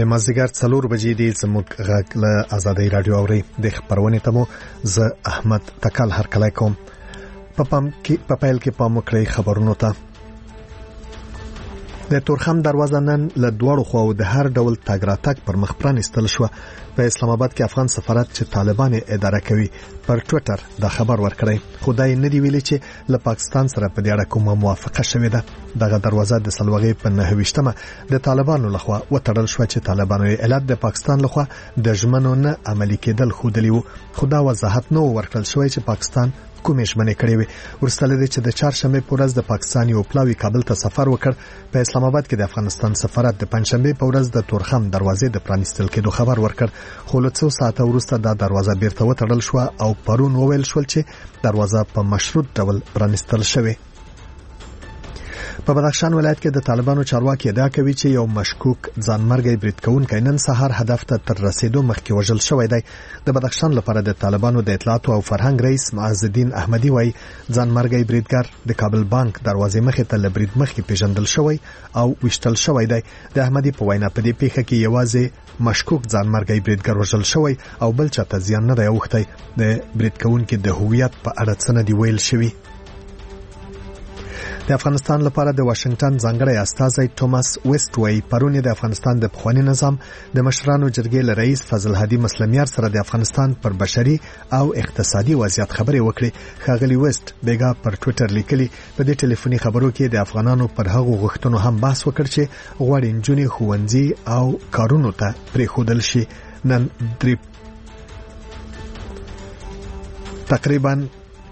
د مازدیګر 4 بجې دی زموږ غږ له آزادۍ رادیو اوري د خبرونه تمو زه احمد تکل هرکلی کوم په پیل کې پام وکړئ خبرونو ته. د تورخم دروازه نن له دوړو خواو د هر ډول تګ راتګ پر مخ پرانستل شو. په اسلام آباد کې افغان سفارت چې طالبان اداره کوي پر ټوئیټر دا خبر ورکړی. خدای نه دی ویلي چې له پاکستان سره په دې اړه کومه موافقه شوې ده. دغه دروازه د سلوغې په 9مه د طالبانو لخوا وتړل شو چې طالبانو علت د پاکستان لخوا د ژمنو نه عملي کېدل خودلی وو. خدا وضاحت نو ورکړل شوی چې پاکستان کومې ژمنې کړې وي. ورسره د چې د چهارشنبه په ورځ د پاکستان یو پلاوی کابل ته سفر وکړ. په اسلام آباد کې د افغانستان سفارت د پنځشنبه په ورځ د تورخم دروازې د پرانستل کېدو خبر ورکړ. خو له څو ساعته وروسته دا دروازه بیرته وتړل شو او پرون وویل شول چې دروازه په مشروط ډول پرانستل شوې. په بدخشان ولایت کې د طالبانو چارواکي ادعا کوي چې یو مشکوک ځانمرګي برید کوونکی نن سهار هدف ته تر رسیدو مخکې وژل شوی دی. د بدخشان لپاره د طالبانو د اطلاعات او فرهنګ رئیس معز الدین احمدي وایي ځانمرګي بریدګر د کابل بانک دروازې مخې ته لبرید مخکې پیژندل شوی او وشتل شوی دی. د احمدي په وینا په دې پیښه کې یوازې مشکوک ځانمرګي بریدګر وژل شوی او بل چاته زیان نه دی اوښتی. د برید کوونکي د هویت په اړه څه نه دی ویل شوی. د افغانستان لپاره د واشنگټن ځانګړی استازی توماس ویسټ وای پرون د افغانستان د پخوانی نظام د مشرانو جرګې له رئیس فضل هادي مسلمیار سره د افغانستان پر بشري او اقتصادي وضعیت خبرې وکړي. ښاغلی ویسټ بیګا پر ټوئیټر لیکلي په دې ټلیفوني خبرو کې د افغانانو پر هغو غوښتنو هم بحث وکړ چې غواړي نجونې ښوونځي او کارونو ته پرېښودل شي. نن تقریبا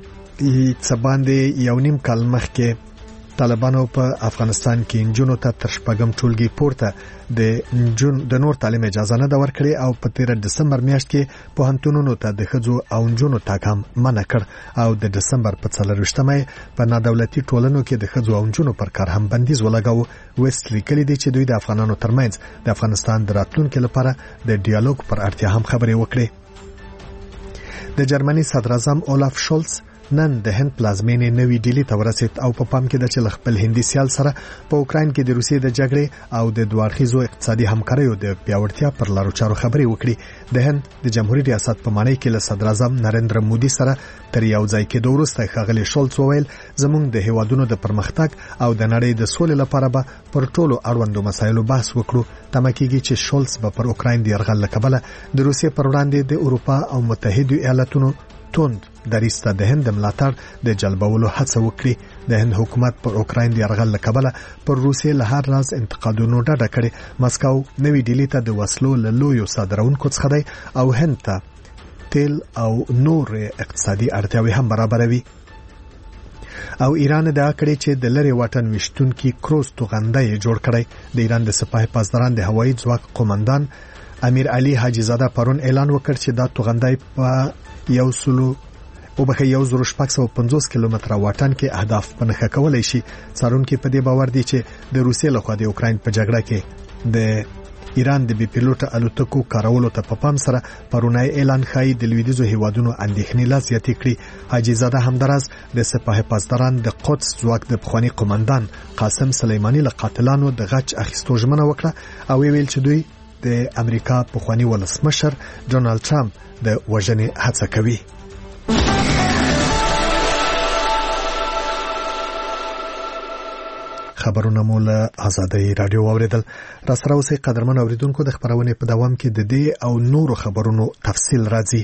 یو نیم کال مخکې طالبانو په افغانستان کې نجونو ته تر شپږم ټولګي پورته د نور تعلیم اجازه نه ورکړي او په 13 دسمبر میاشت کې پوهنتونونو ته د ښځو او نجونو تګ هم منع کړ او د دسمبر په 24مه په نادولتي ټولنو کې د ښځو او نجونو پر کار هم بندیز ولګاوه. ویسټ لیکلي دی چې دوی د افغانانو ترمنځ د افغانستان د راتلونکو لپاره د ډیالوګ پر اړتیا هم خبرې وکړي. د جرمني صدر اعظم اولاف شولز نن د هند پلازمینې نوې ډیلی ته ورسید او په پام کې د چې خپل هندي سیال سره په اوکراین کې د روسیې د جګړې او د دوه اړخیزو اقتصادي همکاریو د پیاوړتیا پر لارو چارو خبرې وکړي. د هند د جمهوریت ریاست په معنی کې له صدر اعظم نریندر مودي سره تر یو ځای کېدو وروسته ښاغلی شولز وویل زموږ د هیوادونو د پرمختګ او د نړۍ د سولې لپاره به پر ټولو اړوندو مسایلو بحث وکړو. تمه کېږي چې شولز به پر اوکراین د یرغل له کبله د روسیې پر وړاندې د اروپا او متحدو ایالاتونو توند دریسته د هند ملاتړ د جلبولو هڅه وکړي. د هند حکومت پر اوکراین د یرغل له کبله پر روسیې له هر راز انتقادونو ډډه کړې. مسکو نوې ډیلی ته د وسلو له لویو صادرونکو څخه دی او هند ته تیل او نور اقتصادي اړتیاوې هم برابروي. او ایران ادعا کړې چې د لری واټن وشتونکي کروز توغنده جوړ کړی. د ایران د سپاه پاسداران د هوایي ځواک قومندان امیر علي حاجی زاده پرون اعلان وکړ چې دا توغنده په 1650 کیلومتره واټن کې اهداف په نښه کولای شي. څارونکو په دې باور دي چې د روسیې لخوا د اوکراین په جګړه کې د ایران د بي پیلوټ الوتکو کارولو ته په پام سره پرونی اعلان خای د لویدیزو هیوادونو اندېښنې لا زیاتې کړې. حاجی زاده همدراز د سپاه پاسداران د قدس ځواک د پخوانی قومندان قاسم سلیمانی له قاتلانو د غچ اخیستو ژمنه وکړه او ویل چې دوی د امریکا پخوانی ولسمشر ډونالد ټرمپ د وژنې هڅه کوي. خبرونه مو له آزادۍ رادیو اوریدل. را سره اوسئ قدرمن اوریدونکو. د خبرونې په دوام کې د دې او نورو خبرونو تفصیل راځي.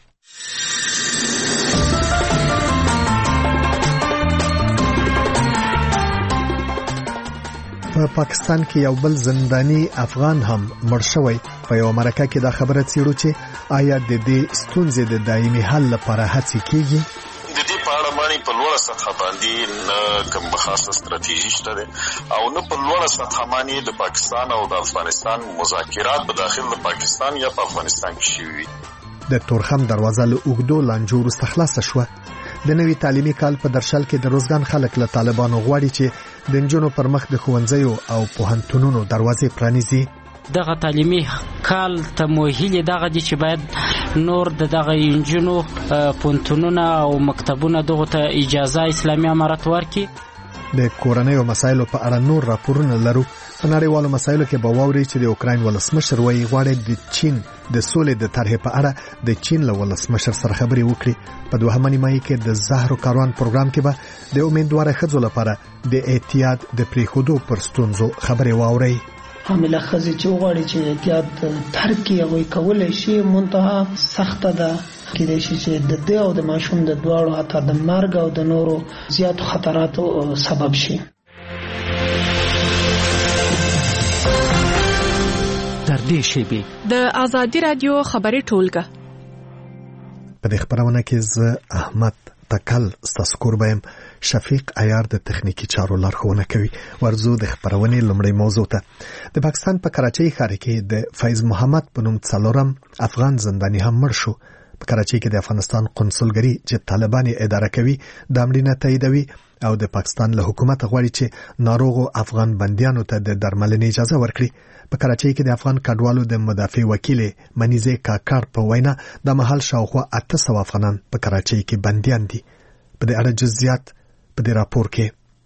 په پاکستان کې یو بل زنداني افغان هم مړ شوی. په یو مرکه کې دا خبره څیړو چې آیا د دې ستونزې د دایمي حل لپاره هڅې کیږي. د دې په اړه باندې په لوړه سطح باندې نه کوم خاصه ستراتیژي شته او نه په لوړه سطح باندې د پاکستان او د افغانستان مذاکرات په داخل د پاکستان یا په افغانستان کې شوي. د تورخم دروازه له اوږدو لانجو وروسته خلاصه شوه. د نوي تعلیمي کال په درشل کې د روزګان خلک له طالبانو غواړي چې د نجونو پر مخ د ښوونځیو او پوهنتونونو دروازې پرانیزي. دغه تعلیمي کال ته موهیل دغه دي چې باید نور دغه نجونو پوهنتونونه او مکتبونه دغه ته اجازه اسلامي امارت ورکړي. د کورنۍ او مسایلو په اړه نور راپورونه لرو. په نړیوالو مسایلو کې به واوري چې د اوکراین ولسمشر وایي غواړي د چین د سولې د طرحې په اړه د چین له ولسمشر سره خبرې وکړي. په دوهمه نیمایي کې د زهرو کاروان پروګرام کې به د امیدوار ښځو لپاره د احتیاط د پریښودو پر ستونزو خبرې واوري. حامله ښځې چې وغواړي چې احتیاط ترک کړي هغوی کولی شي، منتها سخته ده، کېدای شي چې د دې او د ماشوم د دواړو حتی د مرګ او د نورو زیاتو خطراتو سبب شي. در دې شیبې د آزادي رادیو خبري ټولګه په دې خبرونه کې زه احمد تکل ستاسو کوربایم. شفیق عیار د تخنیکی چارو لارښوونه کوي. ورزو د خبرونې لومړی موضوع ته. د پاکستان په کراچۍ ښار کې د فیض محمد په نوم څلورم افغان زنداني هم مړ شو. په کراچۍ کې د افغانستان قونسلګري چې طالبان اداره کوي د امرینه تاییدوي او د پاکستان له حکومت غواړي چې ناروغو افغان بنديانو ته د درملنې اجازه ورکړي. په کراچۍ کې د افغان کډوالو د مدافع وکیل منیزه کاکړ په وینا د محل شاوخوا 800 افغانان په کراچۍ کې بنديان دي. په دې اړه جزئیات په دې راپور کې.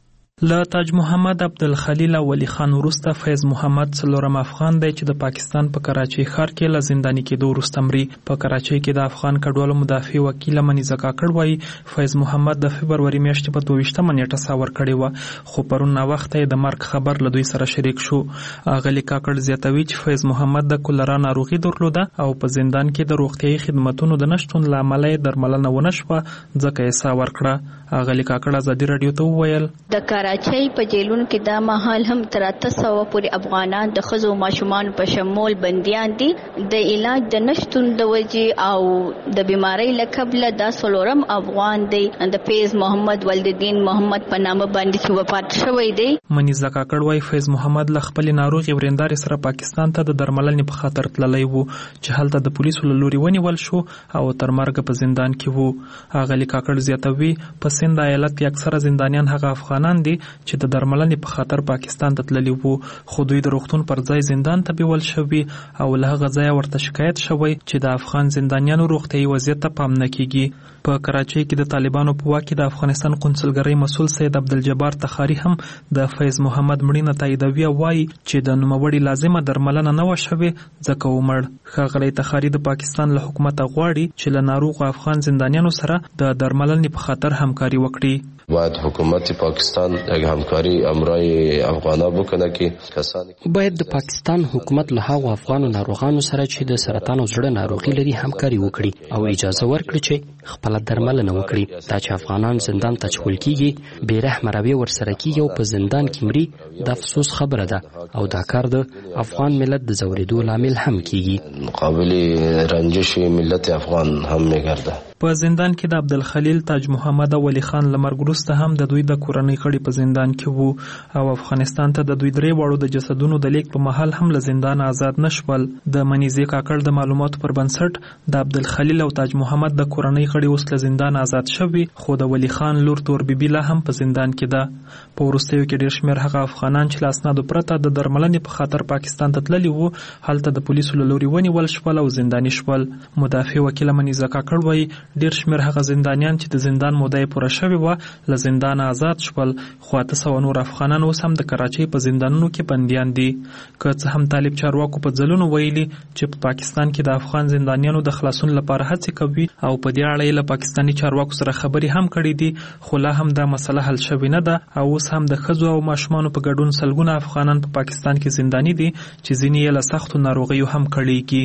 له تاج محمد عبدالخلیل او ولی خان وروسته فیض محمد څلورم افغان دی چې د پاکستان په کراچۍ ښار کې له زنداني کېدو وروسته مري. په کراچۍ کې د افغان کډوالو مدافع وکیل منیزه کاکړ وایي فیض محمد د فبروري میاشتې په 22 نیټه ساه ورکړې وه، خو پرون ناوخته د مرګ خبر له دوی سره شریک شو. اغلی کاکړ زیاتوي چې فیض محمد د کولرا ناروغي درلوده او په زندان کې د روغتیايي خدماتو د نشټون له امله درملنه ونه شوه، ځکه یې ساه ورکړه. اغلی کاکړ آزادي رادیو ته وویل د کراچۍ په جیلونو کې دا مهال هم تر 800 پورې افغانان د ښځو او ماشومان په شمول بنديان دي. د علاج د نشټون د وجې او د بیماری له کبله دا څلورم افغان دی د فیض محمد ولدالدین محمد په نامه باندې چې وفات شوی دی. منیزه کاکړ وایي فیض محمد له خپل ناروغي ورندارې سره پاکستان ته د درملنې په خاطر تللی وو چې هلته د پولیسو له لوري ونیول شو او تر مرګ په زندان کې وو. اغلی کاکړ زیاتوي په سند ایالت کې اکثره زندانیان هغه افغانان دي چې د درملنې په خاطر پاکستان ته تللی وو، خو دوی د روغتون پر ځای زندان ته بیول شوي او له هغه ځایه ورته شکایت شوی چې د افغان زندانیانو روغتیايي وضعیت ته پام نه کیږي. په کراچۍ کې د طالبانو په واک کې د افغانستان قونسلګرۍ مسؤل سید عبدالجبار تخاری هم د فیض محمد مړینه تاییدوي او وایي چې د نوموړي لازمه درملنه نه وه شوې ځکه ومړ. ښاغلی تخاری د پاکستان له حکومته غواړي چې له ناروغو افغان زندانیانو سره د درملنې په خاطر همکاري وکړي. باید حکومت پاکستان یک همکاری امرای افغانا بکنه که کسانی باید د پاکستان حکومت له هغو افغانو ناروغانو سره چې د سرطان او زړه ناروغي لري همکاري وکړي او اجازه ورکړي چې خپل درملنه وکړي. دا چې افغانان زندان ته چول کیږي بې رحمه رویه ورسره کیږي او په زندان کې مري د افسوس خبره ده او دا کار د افغان ملت د ځورېدو لامل هم کیږي. مقابل رنجش ملت افغان هم میگرده. په زندان کې د عبدالخلیل تاج محمد او ولی خان له مرګ وروسته هم د دوی د کورنۍ غړي په زندان کې وو او افغانستان ته د دوی درې واړو د جسدونو د لیک په محل هم له زندان آزاد نشول. د منیزه کاکړ د معلوماتو پر بنسټ د عبدالخلیل او تاج محمد د کورنۍ غړي اوس له زندان آزاد شوي، خو د ولی خان لور تور بیبي لا هم په زندان کې ده. په وروستیو کې ډېر شمېر هغه افغانان چې له اسنادو پرته د درملنې په خاطر پاکستان ته تللي وو هلته د پولیسو له لوري ونیول شول او زنداني شول. مدافع وکیل منیزه کاکړ وایي ډېر شمېر هغه زندانیان چې د زندان موده یې پوره شوې وه له زندان آزاد شول، خو 800 نور افغانان اوس هم د کراچۍ په زندانونو کې بندیان دي. که څه هم طالب چارواکو په ځلونو ویلي چې په پاکستان کې د افغان زندانیانو د خلاصون لپاره هڅې کوي او په دې اړه یې له پاکستاني چارواکو سره خبرې هم کړې دي، خو لا هم دا مسله حل شوې نه ده او اوس هم د ښځو او ماشومانو په ګډون سلګونه افغانان په پاکستان کې زنداني دي چې ځینې یې له سختو ناروغیو هم کړېږي.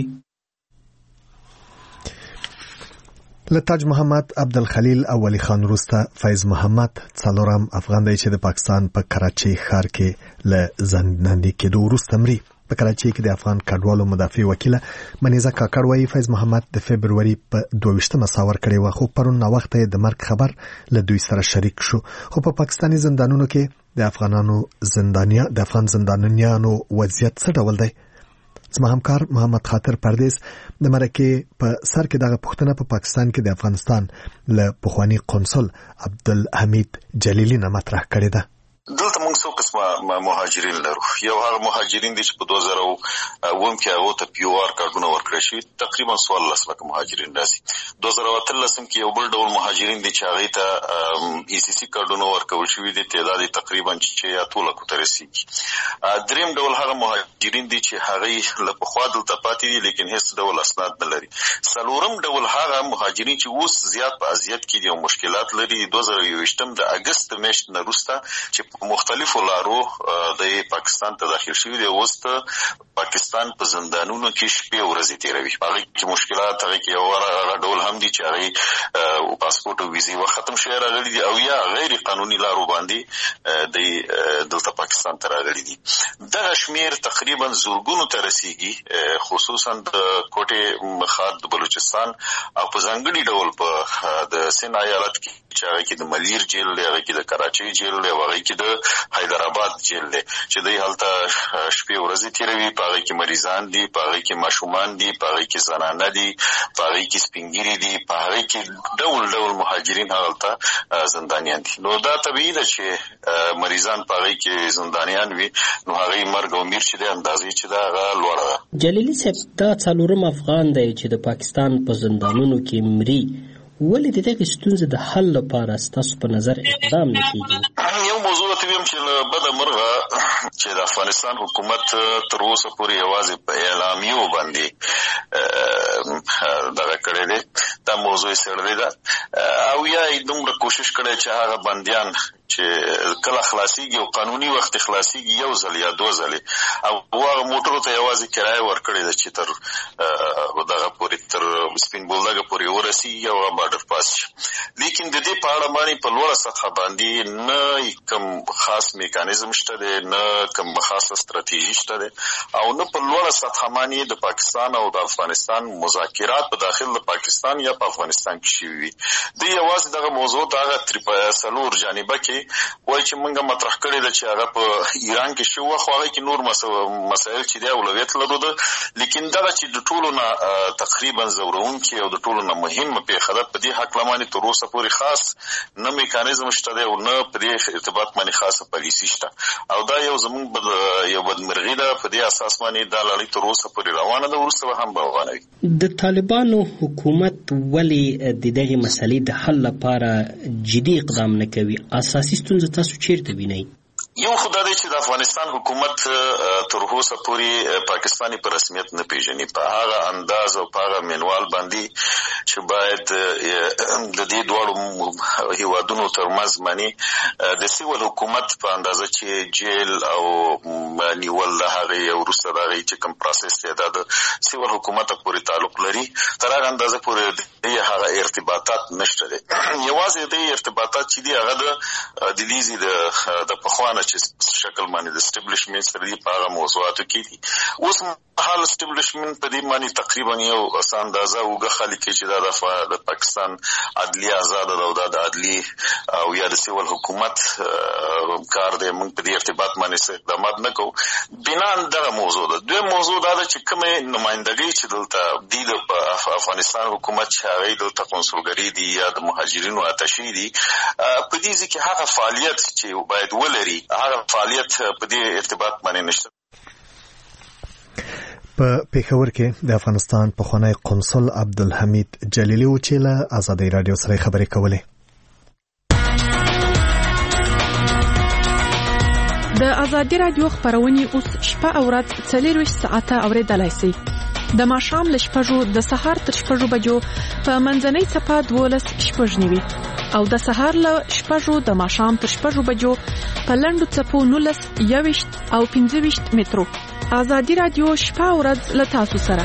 له تاج محمد عبدالخلیل او ولی خان وروسته فیض محمد څلورم افغان دی چې د پاکستان په کراچۍ ښار کې له زنداني کېدو وروسته مري. په کراچۍ کې د افغان کډوالو مدافع وکیله منیزه کاکړ وایي فیض محمد د فبروري په 22 ساه ورکړې وه، خو پرون ناوخته د مرګ خبر له دوی سره شریک شو. خو په پاکستاني زندانونو کې د افغان زندانیانو وضعیت څه ډول دی؟ زما همکار محمد خاطر پردیس د مرکې په سر کې دغه پوښتنه په پاکستان کې د افغانستان له پخوانی قونسل عبدالحمید جلیلی نه مطرح کړې ده. دلته موږ څو قسمه مهاجرین لرو. یو هغه مهاجرین دي چې په 2009 کې هغه ته پی او آر کارډونه ورکړل شي، تقریبا 14 لک مهاجرین راځي. 2013 کې یو بل ډول مهاجرین دي چې هغه ته ای سی سی کارډونه ورکول شوی دي، تعداد تقریبا 6 لک ته رسیدي. دریم ډول هغه مهاجرین دي چې هغه له پخوا دلته پاتې دي لیکن هیڅ ډول اسناد نه لري. څلورم ډول هغه مهاجرین چې اوس زیات په اذیت کې دي او مشکلات لري. 2021 د اگست میاشتې نه وروسته چې مختلفو لارو د پاکستان ته داخل شوي دي، اوس ته پاکستان په زندانونو کې شپې ورځې تیروي. هغه کې مشکلات، هغه کې یو ډول هم دي چې هغه پاسپورت او ویزې ختم شوی راغلي دي او یا غیر قانوني لارو باندې د دلته پاکستان ته راغلي دي. دغه شمیر تقریبا زورګونو ته رسیږي، خصوصا د کوټې مخاد د بلوچستان او په ځانګړي ډول په د سند ایالت کې چې هغه کې د ملیر جیل دی، هغه کې د کراچۍ جیل دی، هغه کې د حیدرآباد جیل دی چې دوی هلته شپې ورځې تیروي. په هغه کې مریضان دي، په هغه کې ماشومان دي، په هغه کې زنانه دي، په هغه کې سپینګیري دي، په هغه کې ډول مهاجرین هلته زندانیان دي. نو دا طبیعي ده چې مریضان په هغه کې زندانیان وي، نو هغه مرګ او میر چې د اندازې چې دا هغه لوړه ده. جلیلي صاحب، دا څلورم افغان دی چې د پاکستان په زندانونو کې مري، ولې د دغه ستونزې د حل لپاره ستاسو په نظر اقدام نه کیږي؟ یو موضوع ته ویم چې له بده مرغه چې د افغانستان حکومت تر اوسه پورې یوازې په اعلامیو باندې دغه کړی دی، دا موضوع یې څېړلې ده او یا یې دومره کوشش کړی چې هغه بندیان چې کله خلاصيږي او قانوني وخت خلاصيږي یو ځل یا دوه ځلې او هغه موټرو ته یوازې کرایه ورکړې ده چې تر دغه پورې تر سپین بولدګه پورې ورسیږي او بارډر پاس شي. لیکن د دې په اړه باندې په لوړه سطحه باندې نه کوم خاص میکانیزم شته دی، نه کوم خاصه ستراتیژي شته دی او نه په لوړه سطحه باندې د پاکستان او د افغانستان مذاکرات په داخل د پاکستان یا په افغانستان کې شوي وي. د یوازې دغه موضوع دغه څلور جانبه کې وایي چې موږ مطرح کړی ده چې هغه په ایران کې شو، خو هغه کې نور مسایل چې دی اولویت لرو ده، لیکن دغه چې د ټولو نه تقریبا ځورونکي او د ټولو نه مهمه پیښه ده، په دې حق لمانې تر اوسه پورې خاص نه میکانیزم شته دی او نه په دې ارتباط باندې خاصه پالیسي شته او دا یو زموږ یو بدمرغي ده. په دې اساس باندې دا لړۍ تر اوسه پورې روانه ده، وروسته به هم روانه وي. د طالبانو حکومت ولې د دغه مسلې د حل لپاره جدي اقدام نه کوي؟ اساسي ستونزه تاسو چیرته وینئ؟ یو خدای دی چې د افغانستان حکومت تر اوسه پورې پاکستاني په رسمیت نه پیژني، په هغه انداز او په هغه منوال باندې چې باید د دې دواړو هیوادونو ترمنځ باندې د سیول حکومت په اندازه چې جیل او نیول د هغې وروسته د هغې چې کوم پروسس دی دا د سیول حکومت پورې تعلق لري، تر هغه اندازه پورې هغه ارتباطات نشته دی. یوازې د ارتباطات چې دی هغه د لیزي د پخوانه چې شکل باندې د اسټابلیشمنت سره دی په هغه موضوعاتو کې دي. اوس مهال اسټابلیشمنت په دې باندې تقریبا یو اسان اندازه وګه خلک چې دا د پاکستان عدلیه آزاد ده او د عدلی او یا د سیول حکومت کار دی. موږ په دې ارتباط باندې اقدامات نه کوو. بنا دغه موضوع ده. دوی موضوع دا ده چې کومه نمائندګي چې دلته دی د افغانستان حکومت چې هغه دلته کنسولګری دي یا د مهاجرینو اتشي دي، په دې ځکه هغه فعالیت چې باید ولري هغه فعالیت په دې ارتباط باندې نشته. په پیښور کې د افغانستان پخوانی قونسل عبدالحمید جلیلی و چې له آزادۍ رادیو سره خبرې کولې. د آزادۍ رادیو خبرونه اوس شپه او ورځ 24 ساعته اوریدلای شئ. د ماښام له 6 د سهار تر 6 بجو په منځنۍ صفه 12:09 او د سهار له 6 د ماښام تر 6 بجو په لنډو صفو 19 21 او 25 مترو. آزادۍ رادیو شپه او ورځ له تاسو سره.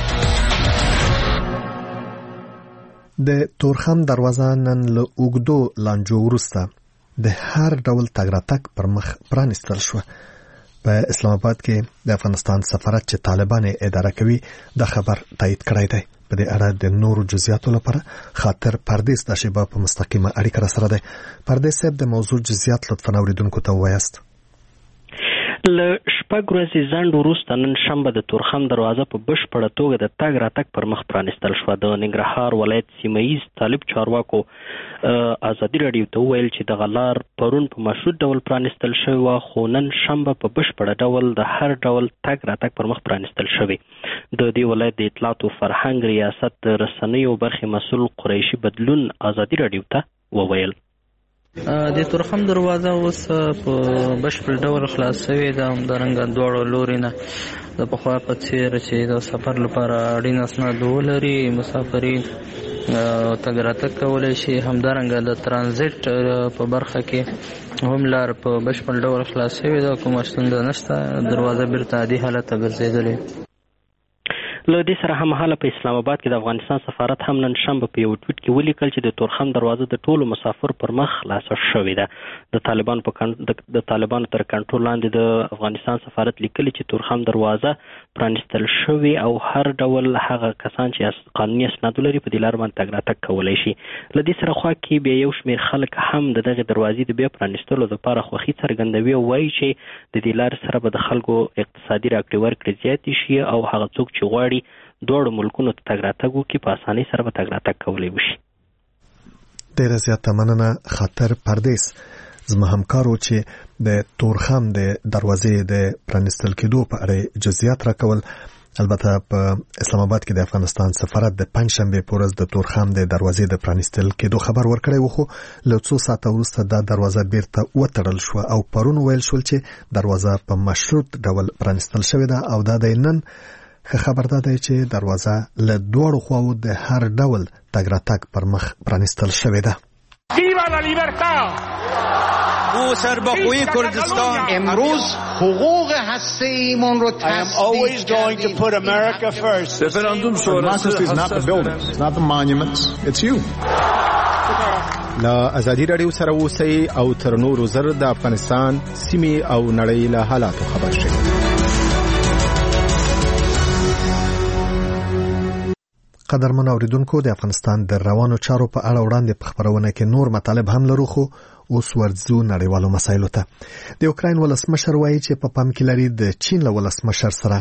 د تورخم دروازه نن له اوږدو لانجو وروسته د هر ډول تګ راتګ پر مخ پرانیستل شو. په اسلام آباد کې د افغانستان سفارت چې طالبان اداره کوي د خبر تایید کړی دی. په دې اړه د نورو جزئیاتو لپاره خاطر پردیس د شیبه په مستقیمه اړیکه سره ده. پردیس صاحب د موضوع جزئیات لطفاً اوریدونکو ته وایاست. له شپږ ورځې ځنډ وروسته نن شنبه د تورخم دروازه په بشپړه توګه د تګ راتګ پر مخ پرانیستل شوه. د ننګرهار ولایت سیمه ییز طالب چارواکو ازادي راډیو ته وویل چې دغه لار پرون په مشروط ډول پرانیستل شوې وه، خو نن شنبه په بشپړه ډول د هر ډول تګ راتګ پر مخ پرانیستل شوې. د دې ولایت د اطلاعات او فرهنګ ریاست د رسنیو برخې مسؤل قریشي بدلون ازادي راډیو ته وویل. د تورخم دروازه اوس په بشپړ ډول خلاص شوې ده. همدارنګه دواړو لوري نه د پخوا په څېر چې د سفر لپاره اړین اسناد ولري مسافرین تګ راتګ کولی شي. همدارنګه د ترانزیت په برخه کې هم لار په بشپړ ډول خلاص شوې ده، کومه ستونزه نشته. دروازه بیرته عادي حالت ته ګرځېدلې. له دې سره هممهاله په اسلام آباد کې د افغانستان سفارت هم نن شنبه په یو ټویټ کې ولیکل چې د تورخم دروازه د ټولو مسافر پر مخ خلاصه شوې ده. د طالبانو تر کنټرول لاندې د افغانستان سفارت لیکلي چې تورخم دروازه پرانیستل شوې او هر ډول هغه کسان چې قانوني اسناد لري په دې لار باندې تګ راتګ کولی شي. له دې سره خوا کې بیا یو شمېر خلک هم د دغې دروازې د بیا پرانیستلو لپاره خوښي څرګندوي او وایي چې د دې لارې سره به د خلکو اقتصادي راکړې ورکړې زیاتې شي او هغه څوک چې غواړي دوړو ملکونو ته تګ راتګ وکړي په اسانۍ سره به تګ راتګ کولی وشي. ډېره زیاته مننه خاطر پردیس. زما همکارو چې د تورخم د دروازې د پرانیستل کېدو په اړه جزئیات راکول. البته په اسلام آباد کې د افغانستان سفارت د پنځشنبه په ورځ د تورخم د دروازې د پرانیستل کېدو خبر ورکړی و، خو له څو ساعته وروسته دا دروازه بیرته وتړل شوه او پرون ویل شول چې دروازه په مشروط ډول پرانیستل شوې ده او دا د نن خبر ده چې دروازه له دوړو خواو د هر ډول تګ راتګ پر مخ پرانیستل شوې ده. ویوا لا لیبرتا! او سربخوی کردستان امروز حقوق هسته‌ایمون رو always going to put America first. Referendum sonrası is not the buildings, not the monuments, it's you. لا ازادي راډیو سره اوسئ او تر نورو زر د افغانستان سیمې او نړۍ له حالاتو خبر شئ. قدرمن اوریدونکو، د افغانستان د روانو چارو په اړه وړاندې په خبرونه کې نور مطالب هم لرو، خو اوس ورځو نړیوالو مسایلو ته. د اوکراین ولسمشر وایي چې په پام کې لري د چین له ولسمشر سره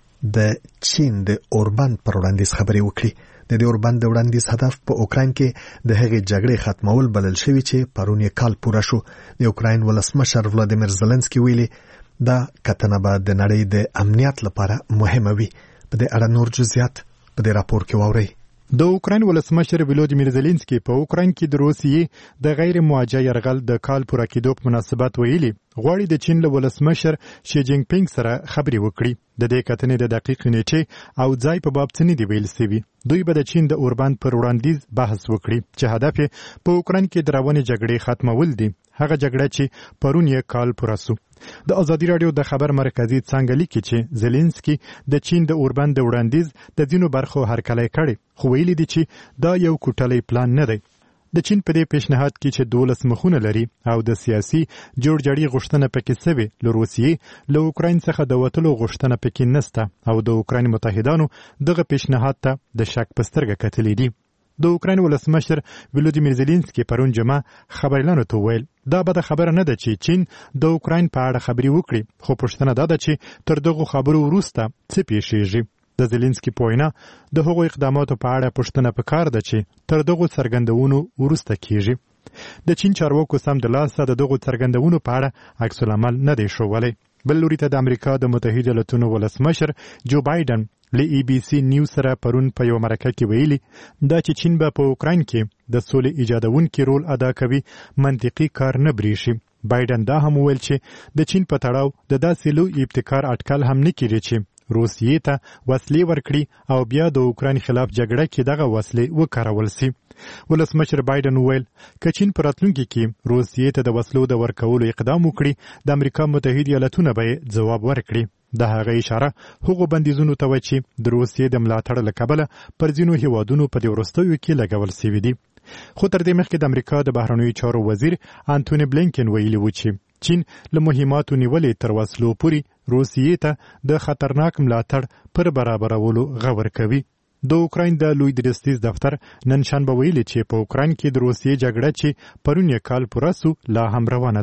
د چین د اوربان پر وړاندیز خبرې وکړي. د دې اوربان د وړاندیز هدف په اوکراین کې د هغې جګړې ختمول بلل شوی چې پرون یې کال پوره شو. د اوکراین ولسمشر ولادیمیر زلنسکي ویلي دا کتنه به د نړۍ د امنیت لپاره مهمه وي. په دې اړه نور جزئیات په دې راپور کې واورئ. د اوکراین ولسمشر ولادیمیر زلنسکي په اوکراین کې د روسیې د غیر موجه یرغل د کال پوره کېدو په مناسبت ویلي غواړي د چین له ولسمشر شي جینګ پینګ سره خبرې وکړي. د دې کتنې د دقیق نیټه او ځای په باب څه نه دی ویل سوي. دوی به د چین د اوربان پر وړاندیز بحث وکړي چې هدف په اوکراین کې د روانې جګړې ختمول دي، هغه جګړه چې پرون یې کال پوره شو. د ازادي راډیو د خبر مرکزی څنګه لیکي چې زلنسکي د چین د اوربان د وړاندیز د ځینو برخو هرکلی کړي، خو ویلي دي چې دا یو کوټلی پلان نه دی. د چین په دې پیشنهاد کې چې 12 مخونه لري او د سیاسي جوړجاړي غوښتنه پکې سوي، له روسیې له اوکراین څخه د وټلو غوښتنه پکې نسته او د اوکراین متحدانو دغه پیشنهاد ته د شک په سترګه کتلې دي. د اوکراین ولسمشر ولادیمیر زلنسکي پرون جمعه خبريالانو ته ویل دا به خبره نه ده چې چین د اوکراین په اړه خبري وکړي، خو پوښتنه ده چې تر دغه خبرو وروسته څه پیښیږي. د زلنسکي په وینا د هغو اقداماتو په اړه پوښتنه پکار ده چې تر دغه څرګندونو وروسته کیږي. د چین چارواکو سم د لاسه د دغه څرګندونو په اړه عکس العمل نه دی ښوولی. بل لوري ته د امریکا د متحده ایالاتونو ولسمشر جو بایدن له ABC نیوز سره پرون په یو مرکه کې ویلي دا چې چین به په اوکراین کې د سولې ایجادونکي رول ادا کوي منطقي کار نه بریښي. بایدن دا هم ویل چې د چین په تړاو د داسې لوی ابتکار اټکل هم نه کیږي چې روسیې ته وسلې ورکړي او بیا د اوکراین خلاف جګړه کې دغه وسلې وکارول شي. ولسمشر بایدن ویل که چین په راتلونکي کې روسیې ته د وسلو د ورکولو اقدام وکړي د امریکا متحده ایالاتونه به ځواب ورکړي. د هغه اشاره هغو بندیزونو ته و چې د روسیې د ملاتړ له کبله پر ځینو هیوادونو په دې وروستیو کې لګول سوي دي. خو تر دې مخکې د امریکا د بهرنیو چارو وزیر انټونی بلینکن ویلي و چې چین له مهماتو نیولې تر وسلو پورې روسیې ته د خطرناک ملاتړ پر برابرولو غور کوي. د اوکراین د لوی درستیز دفتر نن شنبه ویلي چې په اوکراین کې د روسیې جګړه چې پرون یې کال پوره شو لا هم روانه ده.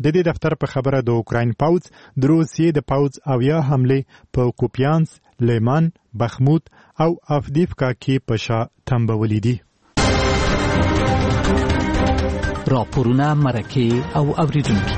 د دې دفتر په خبره د اوکراین پوځ د روسیې د پوځ اویا حمله په کوپیانس، لیمان، بخموت او افدیفکا کې په شا تنبولې دي. راپورونه، مرکې او اوریدونکو.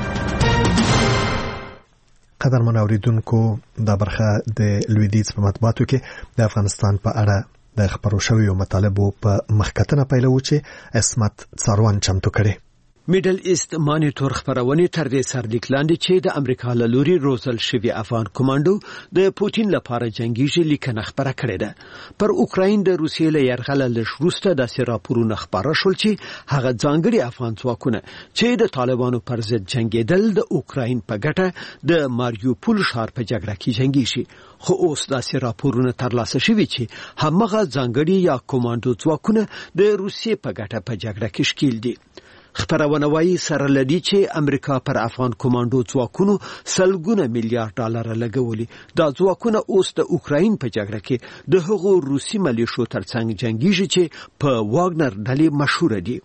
قدرمن اوریدونکو، دا برخه د لویدیځ په مطبوعاتو کې د افغانستان په اړه د خبرو شویو مطالبو په مخکتنه پیلو چې اسمت څاروان چمتو کړي. میډل ایست مانیټور خبرونه تر دې سرلیک لاندې چې د امریکا له لوري روزل شوی افغان کمانډو د پوتین لپاره جنگیږي لیکنه خبره کړې ده. پر اوکراین د روسیې له یرغل لږ وروسته د راپورونو خبره شول چې هغه ځانګړي افغان ځواکونه چې د طالبانو پر ضد جنگیدل د اوکراین په ګټه د ماریوپول ښار په جګړه کې جنگیږي. خو اوس داسې راپورونه ترلاسه شوي چې همغه ځانګړي یا کمانډو ځواکونه د روسیې په ګټه په جګړه کې ښکیل دي. خبرونه وايي سره لدی چې امریکا پر افغان کمانډو ځواکونو سلګونه میلیارډ ډالر لګولي. دا ځواکونه اوس د اوکراین په جګړه کې د هغو روسي ملیشو ترڅنګ جنگیږي چې په واګنر ډلې مشهور دي.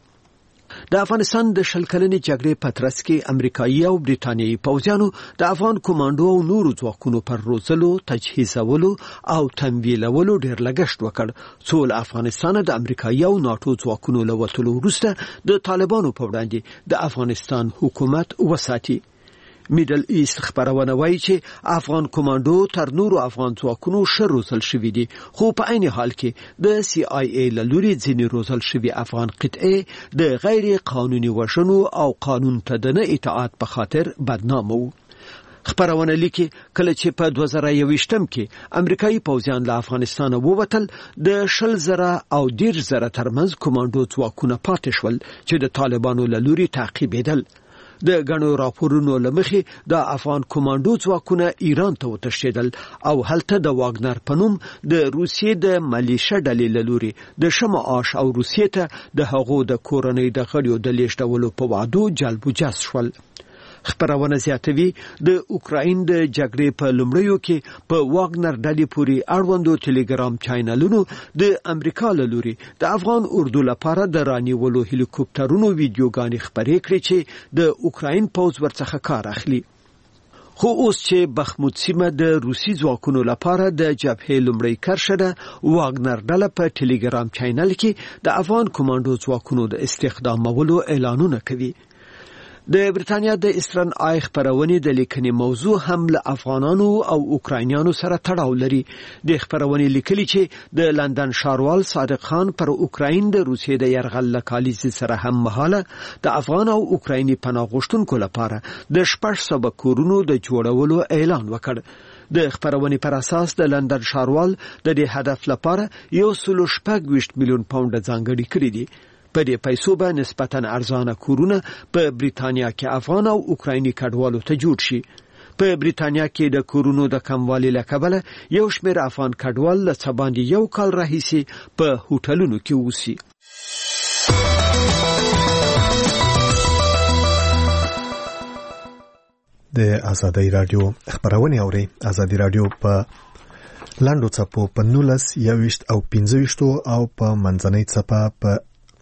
د افغانستان د شلکلنې جګړې په ترڅ کې امریکایي او برېټانیایي پوځیانو د افغان کمانډو او نورو ځواکونو پر روزلو، تجهیزولو او تمویلولو ډېر لګښت وکړ، څو له افغانستان د امریکایي او ناتو ځواکونو له وتلو وروسته د طالبانو په وړاندې د افغانستان حکومت وساتي. میډل ایست خبرونه وايي چې افغان کمانډو تر نورو افغان ځواکونو ښه روزل شوي دي، خو په عین حال کې د CIA له لوري ځینې روزل شوي افغان قطعې د غیر قانوني وژنو او قانون ته د نه اطاعت په خاطر بدنامه وو. خبرونه لیکي کله چې په 2021 کې امریکایي پوځیان له افغانستان ووتل، د 20,000 او 10,000 ترمنځ کمانډو ځواکونه پاتې شول چې د طالبانو له لوري تعقیبېدل. د غنو راپورونو لمخې د افغان کمانډو ځواکونه ایران ته وتښتېدل او هلته د واګنر په نوم د روسیې د ملیشه ډلې له لوري د شمعاش او روسیې ته د هغو د کورنۍ د غړیو د لیږدولو په وعدو جلب و جذب شول. خبرونه زیاتوي د اوکراین د جګړې په لومړیو کې په واګنر ډلې پورې اړوندو ټلګرام چینلونو د امریکا له لوري د افغان اردو لپاره د رانیولو هلیکوپټرونو ویډیوګانې خبرې کړې چې د اوکراین پوځ ورڅخه کار اخلي. خو اوس چې بخموت سیمه د روسي ځواکونو لپاره د جبهې لومړی کرښه ده، واګنر ډله په ټلګرام چینل کې د افغان کمانډو ځواکونو د استخدامولو اعلانونه کوي. د برېټانیا د ایسټرن آی خبرونه د لیکنې موضوع هم له افغانانو او اوکراینیانو سره تړاو لري. د خبرونه لیکلي چې د لندن ښاروال صادق خان پر اوکراین د روسیې د یرغل له کالیزې سره هم مهاله د افغان او اوکرایني پناه غوښتونکو لپاره د 600 کورونو د جوړولو اعلان وکړ. د خبرونې پر اساس د لندن ښاروال د دې هدف لپاره 1.6 میلیون پاونډ ځانګړي کړي دي. په دې پیسو به نسبتاً ارزانه کورونه په برېټانیا کې افغان او اوکرایني کډوالو ته جوړ شي. په برېټانیا کې د کورونو د کموالي له کبله یو شمېر افغان کډوال له څه باندې 1 کال راهیسې په هوټلونو کې اوسي. د ازادۍ رادیو خبرونه اوري. ازادۍ رادیو په لاندو څپو په 19 21 او 25 او په منځنۍ څپه په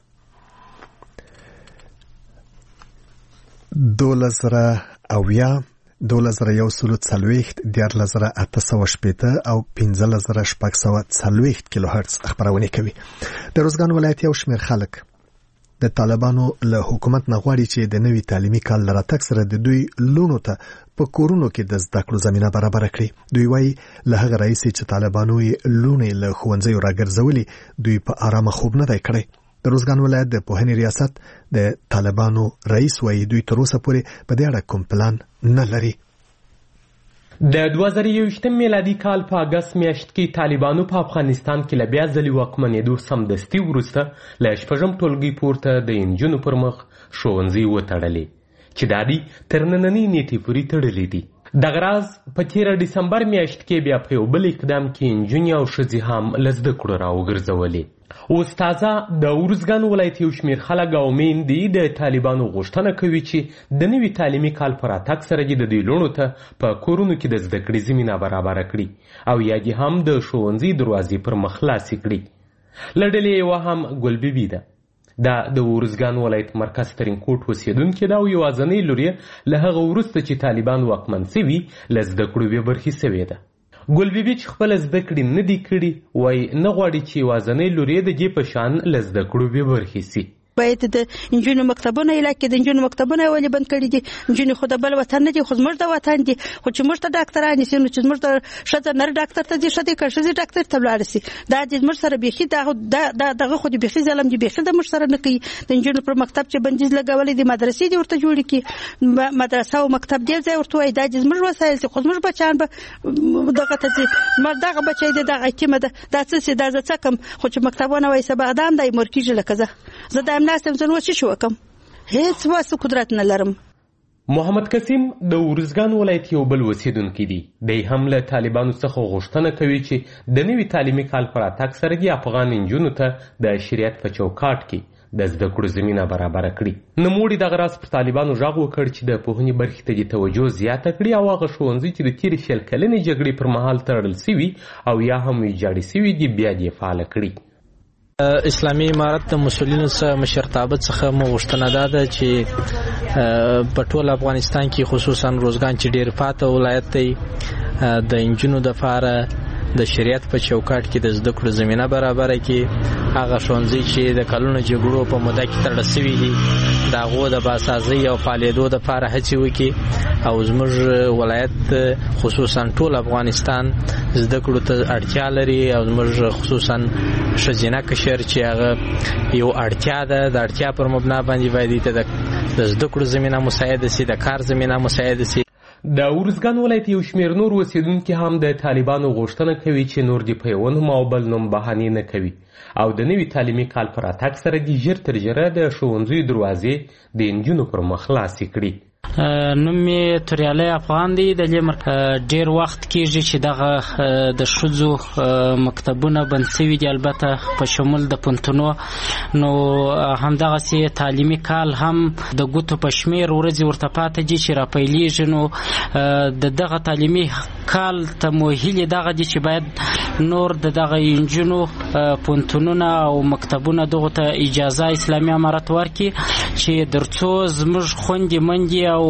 2000 اویا 2140 10880 او 15640 کیلو هرتز خبرونه کوي. د روزګان ولایت یو شمېر خلک د طالبانو له حکومت نه غواړي چې د نوي تعلیمي کال لراتګ سره د دوی لونو ته په کورونو کې د زده کړو زمينه برابر کړي. دوی وايي له هغه رئیس چې طالبانو یې لونې له ښوونځیو راګرځولي، دوی په آرامه خوب نه دی کړی. د روزګان ولایت د پوهنې ریاست د طالبانو رئیس وايي دوی تر اوسه پورې په دې اړه کوم پلان نه لري. د 2021 میلادي کال په اگست میاشت کې طالبانو په افغانستان کې له بیا ځلې واکمنېدو سمدستي وروسته له شپږم ټولګي پورته د انجونو پر مخ ښوونځي وتړلې چې دا دي تر نننۍ نیټې پورې تړلې دي. دغه راز په 13 ډسمبر میاشت کې بیا په یو بل اقدام کې انجونې او ښځې هم له زده کړو راوګرځولې. اوس تازه د ارزګان ولایت یو شمېر خلک او میندې د طالبانو غوښتنه کوي چې د نوي تعلیمي کال په راتګ سره د دوی لوڼو ته په کورونو کې د زده کړې زمینه برابره کړي او یا دې هم د ښوونځي دروازې پر مخ خلاصې کړي. له ډلې یوه هم ګل بیبي ده. دا د ارزګان ولایت مرکز ترینکوټ اوسیدونکې ده او یوازنۍ لور یې له هغه وروسته چې طالبان واکمن سوي له زده کړو بې برخې سوې ده. ګل بیبي چې خپله زده کړې نه دي کړي وایي نه غواړي چې یوازنۍ لور یې د دې په شان له زده کړو بې برخې سي. باید د انجونو مکتبونه علاقې د انجونو مکتبونه ولې بند کړي دي؟ انجونې خو د بل وطن نه دي، خو زموږ د وطن دي. خو چې موږ ته ډاکټران شي نو چې زموږ د ښځه نر ډاکټر ته ځي، ښځې که ښځې ډاکټر ته ولاړ شي، دا د زموږ سره بیخي دغه خو د بیخي ظلم دي، بیخي د موږ سره نه کوي. د انجونو پر مکتب چې بندیز لګولی دي، مدرسې دي ورته جوړې کړي، مدرسه او مکتب ډېر ځای ورته وایي. دا د زموږ وسایل دي، خو زموږ بچیان به دغه ته ځي. دغه بچی دی دغه یتیمه ده، دا څه شي، دا زه څه کړم؟ خو چې مکتبونه وایي سبا اقدام دی مور کېږي لکه زه دا هم ناست یم، زه نو څه وکم؟ هیڅ واسه قدرت نه لرم. محمد قسیم د ارزګان ولایت یو بل اوسیدونکی دی. دی هم له طالبانو څخه غوښتنه کوي چې د نوي تعلیمي کال پر راتګ سره دې افغان نجونو ته د شریعت په چوکاټ کې د زده کړو زمینه برابره کړي. نوموړي دغه راز پر طالبانو غږ وکړ چې د پوهنې برخې ته دې توجه زیاته کړي او هغه ښوونځي چې د تېرې شل کلنې جګړې پر مهال تړل سوي او یا هم ویجاړې سوي دي بیا دې فعاله کړي. اسلامي امارت د مسؤلینو څخه مشرتابه څخه مو غوښتنه ده چې په ټول افغانستان کې خصوصا روزګان چې ډیر پاته ولایت دی د انجونو د لپاره د شریعت په چوکاټ کې د زده کړو زمینه برابره کړي. هغه ښوونځي چې د کلونو جګړو په موده کې تړل سوي دي د هغو د باسازۍ او فعالېدو دپاره هڅې وکړي او زموږ ولایت خصوصا ټول افغانستان زده کړو ته اړتیا لري او زموږ خصوصا ښځینه قشر چې هغه یو اړتیا ده، د اړتیا پر مبنا باندې باید ته د زده کړو زمینه مساعده سي، د کار زمینه مساعده سي. د ارزګان ولایت یو شمېر نور اوسیدونکي هم د طالبانو غوښتنه کوي چې نور دې په یوه نوم او بل نوم بهانې نه کوي او د نوي تعلیمي کال پر راتګ سره دې ژر تر ژره د ښوونځیو دروازې د نجونو پر مخ خلاصې کړي. نوم مې توریالی افغان دی. د دې ډېر وخت کېږي چې دغه د ښځو مکتبونه بند سوي دي، البته په شمول د پوهنتونو. نو همدغسې تعلیمي کال هم د ګوتو په شمېر ورځې ورته پاته دي چې راپیلېږي. نو د دغه تعلیمي کال ته مو هیلې دغه دي چې باید نور د دغه نجونو پوهنتونونه او مکتبونه دغو ته اجازه اسلامي امارت ورکړي چې تر څو زموږ خویندې میندې او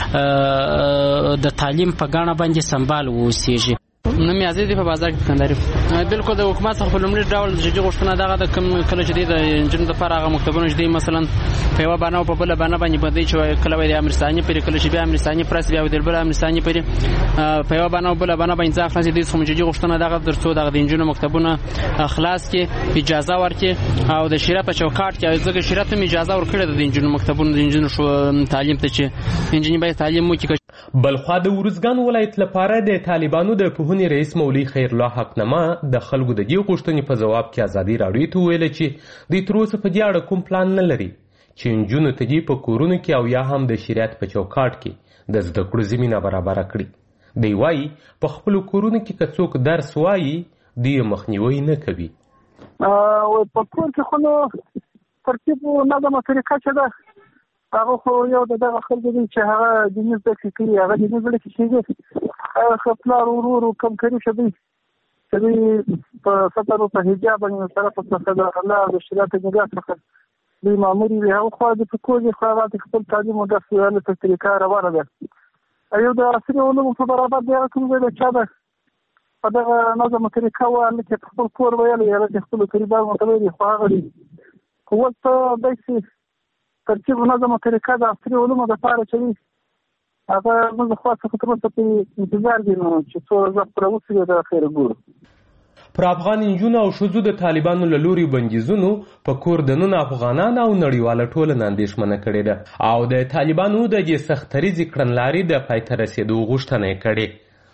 د تعلیم په ګاڼه باندې سمبال واوسیږي. نوم یې عزیز دی، په بازار کې دکانداري. بالکل د حکومت څخه په لومړي ډول جدي غوښتنه دغه د کله چې د نجونو دپاره هغه مکتبونه چې دی مثلا په یوه بانه او په بله بانه باندې بندوي چې کله وایي د امرستاني پرې، کله چې بیا امرستاني پرس، بیا د بل امرستاني پرې، په یوه بانه او بله بانه باندې ځای خلاص دي. څخه جدي غوښتنه دغه تر څو دغه د نجونو مکتبونه خلاص کړي، اجازه ورکړي او د شریعت په چوکاټ کې ځکه شریعت هم اجازه ورکړې ده د نجونو مکتبونو د نجونو تعلیم ته چې نجونې باید تعلیم وکړي. بلخوا د ارزګان ولایت لپاره د طالبانو د پوهنې رئیس مولوي خیرالله حقنامه د خلکو د دې غوښتنې په جواب کې ازادي راډیو ته وویل چې دوی تر اوسه په دې اړه کوم پلان نه لري چې نجونو ته دې په کورونو کې او یا هم د شریعت په چوکاټ کې د زده کړو زمینه برابره کړي. دی وایي په خپلو کورونو کې که څوک درس وایي دوی مخنیوی نه کوي. په کور کې خو نو ترتیب او نظم او طریقه چې ده هغه خو یو دغه خلکو دي چې هغه دیني زده کړې کوي، هغه دیني زده کړې کېږي. هغه پلار ورور کمکري شه دوی چې دوی په ستر او په حجاب باندې سره په د الله د شریعت نګاه څخه دوی ماموري وي. هغه خو د فکر دي خو هغه خپل تعلیم او درس ویلو په طریقه روانه ده. یو د عصري علومو په برابر دی هغه کوم ځای چې ده په دغه نظم او طریقه وایي چې خپل کور ویلی یا د خپلو طریقه متوي خو هغه دي خو ورته داسې ترتیب نظم او طریقه د عصري علومو دپاره چې وي هغه موږ د خوا څخه تر اوسه په انتظار دي نو چې څو ورځې پوره وڅري د خیره ګورو. پر افغان نجونو او ښځو د طالبانو له لوري بندیزونو په کور دننه افغانان او نړیواله ټولنه اندېښمنه کړې ده او د طالبانو د دې سختدریځې کړنلارې د پای ته رسېدو غوښتنه یې کړې.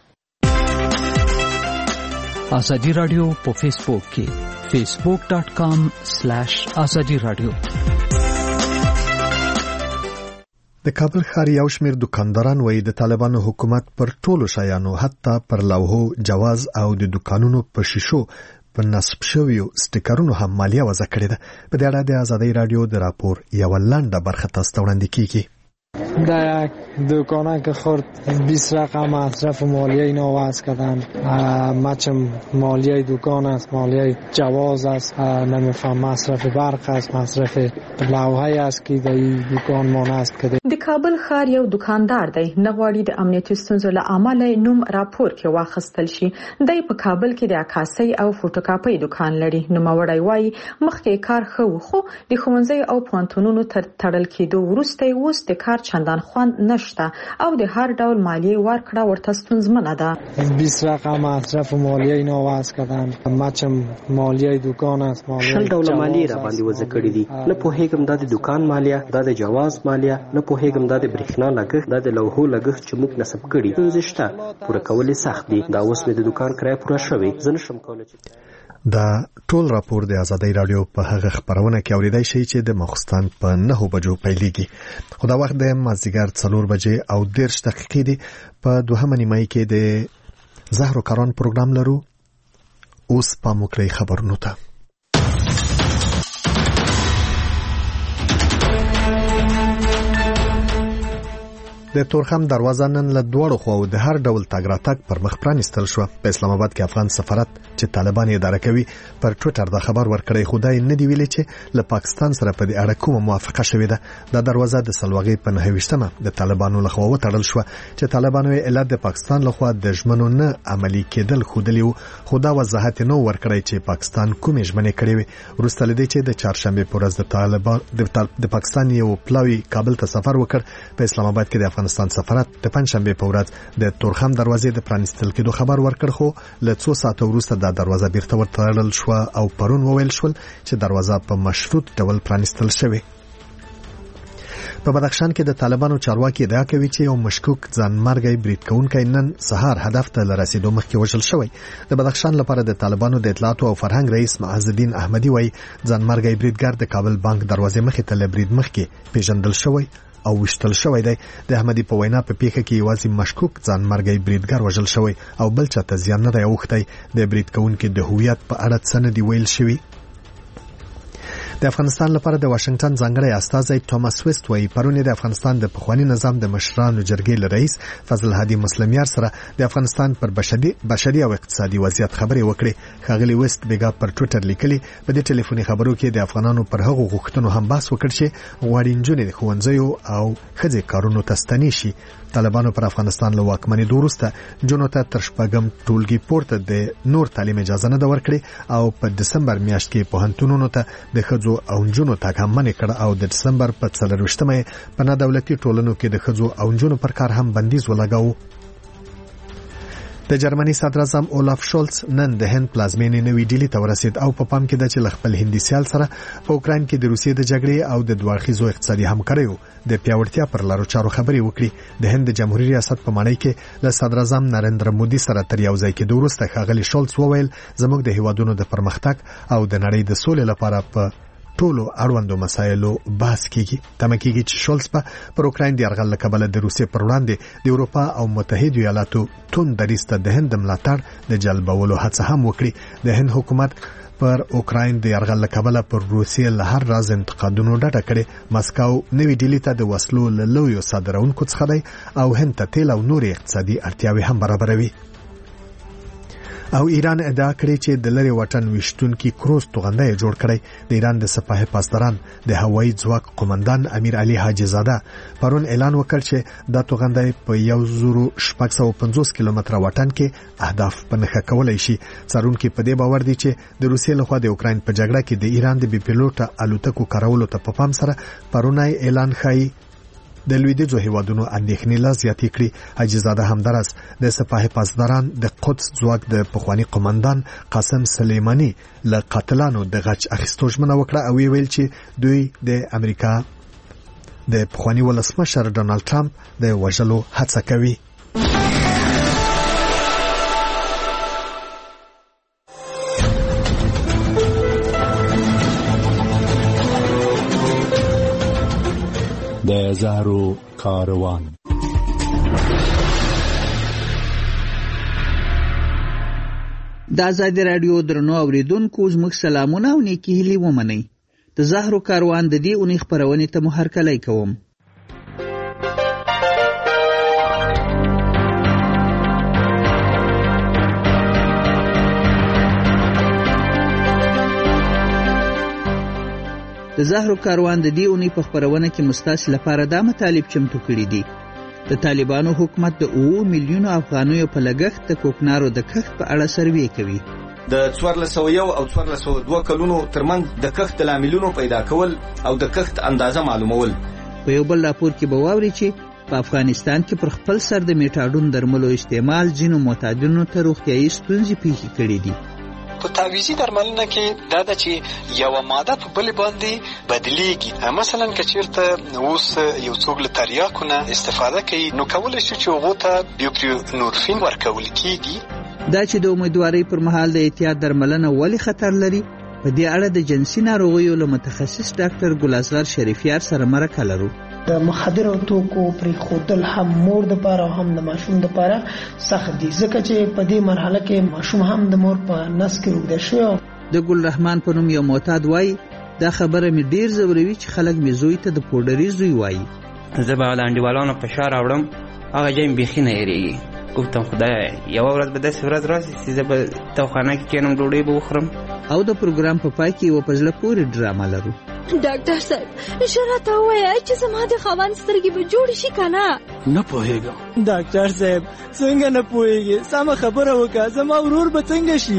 ازادي راډیو په فیسبوک کې facebook.com/ازادي راډیو. د کابل ښار یو شمېر دکانداران وایي د طالبانو حکومت پر ټولو شیانو حتی پر لوحو، جواز او د دکانونو په شیشو په نصب شویو سټیکرونو هم مالیه وضع کړې ده. په دې اړه د ازادي راډیو د راپور یوه لنډه برخه تاسو ته وړاندې کیږي. در یک دکانه که خورد 20 رقم مصرف مالیه اینا وضع کردن. مچم مالیه دکان است، مالیه جواز است، نمیفهم مصرف برق است، مصرف لوحه است که در دکان ما نصب کده. د کابل ښار یو دکاندار دی نه غواړي د امنیتي ستونزو له امله نوم راپور کې واخیستل شي. دی په کابل کې د عکاسۍ او فوټوکاپۍ دکان لري. نوموړی وایي مخکې کار ښه و خو د ښوونځیو او پوهنتونونو تر تړل کېدو وروسته اوس د کار چندان خوند نشته او د هر ډول مالیې ورکړه ورته ستونزمنه ده. 20 رقم مصرف مالیه اینا وضع کردن. مچم مالیه دکان است، مالیه 20 ډول مالیې را باندې وضع کړې دي. نه پوهېږم دا د دکان مالیه، دا د جواز مالیه، نه پوهېږم دا د برېښنا لګښت، دا د لوحو لګښت چې موږ نصب کړي. ستونزې شته، پوره کول یې سخت دي. دا اوس مې د دکان کرایه پوره شوې، زه نشم کولی چې دا ټول راپور د آزادۍ رادیو په هغه خبرونه کې اوریدای شي چې د ماخستان په 9 بجو پیلېږي. خو دا وخت د مازدیګر 4 بجې او 10 دقیقې دی. په 2 نیمه کې د زهر کاران پروګرام لرو. اوس په موکلي خبرونو ته د تورخم دروازه نن له دوړو خواو د هر ډول تګ راتګ پر مخ پرانستل شو. په اسلام آباد کې افغان سفارت چې طالبان یې اداره کوي پر ټوئیټر دا خبر ورکړی. خدای نه دی ویلي چې له پاکستان سره په دې اړه کومه موافقه شوې ده. دا دروازه د سلواغې په 9مه د طالبانو لخوا وتړل شو چې طالبانو یې علت د پاکستان لخوا د ژمنو نه عملي کېدل خودلی وو. خو دا وضاحت نو ورکړی چې پاکستان کومې ژمنې کړې وي. وروسته لدې چې د چهارشنبه پر ورځ د طالبان د پاکستان یو پلاوی کابل ته سفر وکړ. په اسلام آباد کې د افغانستان سفارت د پنځشنبه په ورځ د تورخم دروازې د پرانستل کېدو خبر ورکړ. خو له 2 ساعته وروسته دا دروازه بیرته ورتړل شو او پرون وویل شول چې دروازه په مشروط ډول پرانستل شوې. په بدخشان کې د طالبانو چارواکي ادعا کوي چې یو مشکوک ځانمرګي برید کوونکی نن سهار هدف ته رسیدو مخکې وژل شوی. د بدخشان لپاره د طالبانو د اطلاعات او فرهنګ رئیس معز الدین احمدي وایي ځانمرګي بریدګر د کابل بانک دروازې مخې ته لبرید مخکې پیژندل شوی او وشتل شوی دی. د احمدي په وینا په پیښه کې یوازې مشکوک ځانمرګي بریدګر وژل شوی او بل چاته زیان نه دی اوښتی. د برید کوونکي د هویت په اړه څه نه دی ویل شوی. د افغانستان لپاره د واشنگټن ځانګړی استازی توماس ویست وایي پرون د افغانستان د پخوانی نظام د مشرانو جرګې له رئیس فضل هادي مسلمیار سره د افغانستان پر بشري او اقتصادي وضعیت خبرې وکړې. ښاغلي ویست بیګا پر ټوئیټر لیکلي په دې ټلیفوني خبرو کې د افغانانو پر هغو غوښتنو هم بحث وکړ چې غواړي نجونې د ښوونځیو او ښځې کارونو ته ستنې شي. طالبانو پر افغانستان له واکمنۍ وروسته جنونو ته تر شپږم ټولګي پورته د نور تعلیم اجازه نه ورکړي او په دسمبر میاشت کې پوهنتونونو ته د ښځو او نجونو تګ هم منع کړ او د دسمبر په 24مه په نه دولتي ټولنو کې د ښځو او نجونو پر کار هم بندیز ولګاوه. د جرمني صدر اعظم اولاف شولز نن د هند پلازمینې نوې ډیلی ته ورسید او په پام کې د چې خپل هندي سیال سره په اوکراین کې د روسیې د جګړې او د دوړخیزو اقتصادي همکاریو د پیاوړتیا پر لارو چارو خبرې وکړي. د هند جمهوریت ریاست په معنی کې له صدر اعظم نریندر مودي سره تر یو ځای کې وروسته ښاغلي شولز وویل زموږ د هیوادونو د پرمختګ او د نړۍ د سولې لپاره په ټولو اړوندو مسایلو بحث کیږي. تمه کیږي چې شولز پر اوکراین د یرغل له کبله د روسیې پر وړاندې د اروپا او متحده ایالاتو توند دریځ ته د هند ملاتړ د جلبولو هڅه هم وکړي. د هند حکومت پر اوکراین د یرغل له کبله پر روسیې له هر راز انتقادونو ډډه کړې. مسکو نوې ډیلی ته د وسلو له لویو صادرونکو څخه دی او هند ته تیل او نورې اقتصادي اړتیاوې هم برابروي. او ایران ادعا کړې چې د لری وطن وشتونکي کروز توغنده جوړ کړی. د ایران د سپاه پاسداران د هوایي ځواک قومندان امیر علي حاجی زاده پرون اعلان وکړ چې دا توغنده په 1650 کیلومتره وطن کې اهداف په نښه کولای شي. څارونکي په دې باور دي چې د روسیې لخوا د اوکراین په جګړه کې د ایران د بي پیلوټه الوتکو کارولو ته په پام سره پرونای اعلان خای د لویدیځو هیوادونو اندېښنې لا زیاتې کړې. حاجی زاده همدارس د سپاه پاسداران د قدس ځواک د پخوانی قومندان قاسم سلیمانی له قاتلانو د غچ اخیستو ژمنه وکړه او ویل چې دوی د امریکا د پخوانی ولسمشر ډونالد ټرمپ د وژلو هڅه کوي. د زهرو کاروان. د آزادۍ رادیو درنو اوریدونکو زموږ سلامونه او نیکی هیلې ومنئ. د زهرو کاروان د دې اونۍ خپرونې ته مو هرکلی کوم. د زهرو کاروان د دې اونۍ په خپرونه کې مستاسي لپاره دا مطالب چمتو کړي دي. د طالبانو حکومت د 9 میلیونو افغانیو په لګښت د کوکنارو د کښت په اړه سروې کوي. د 1401 او 1402 کلونو ترمنځ د کښت د لاملونو پیدا کول او د کښت اندازه معلومول. په یو بل راپور کې به واوري چې په افغانستان کې پر خپل سر د میټاډون درملو استعمال ځینو معتادینو ته روغتیایي ستونزې پیښې کړي دي. په تعویزي درملنه کې دا ده چې یوه ماده په بلې باندې بدلیږي. مثلا که چېرته اوس یو څوک له تریاکو نه استفاده کوي نو کولی شو چې هغو ته بیوپرینورفین ورکول کېږي. دا چې د امیدوارۍ پر مهال د احتیاط درملنه ولې خطر لري، په دې اړه د جنسي ناروغیو له متخصص ډاکټر ګلازغر شریفیار سره مرکه لرو. د مخدرو توکو پرېښودل هم مور دپاره او هم د ماشوم دپاره سخت دي، ځکه چې په دې مرحله کې ماشوم هم د مور په نس کې روږده شوی. د ګل رحمان په نوم یو معتاد وایي دا خبره مې ډېر ځوروي چې خلک مې زوی ته د پوډري زوی وایي. زه به د انډیوالانو په شا راوړم، هغه ځای مې بیخي نه هېرېږي. گفتم خدایا یوه ورځ به داسې ورځ راشي چې زه به توخانه کې کېنم ډوډۍ به وخورم. او د پروګرام په پای کې یوه په زړه پورې ډرامه لرو. ډاکټر صاحب ښه راته ووایه چې زما د خاوند سترګې به جوړې شي که نه؟ نه پوهېږم. ډاکټر صاحب څنګه نه پوهېږې؟ سمه خبره وکړه، زما ورور به څنګه شي؟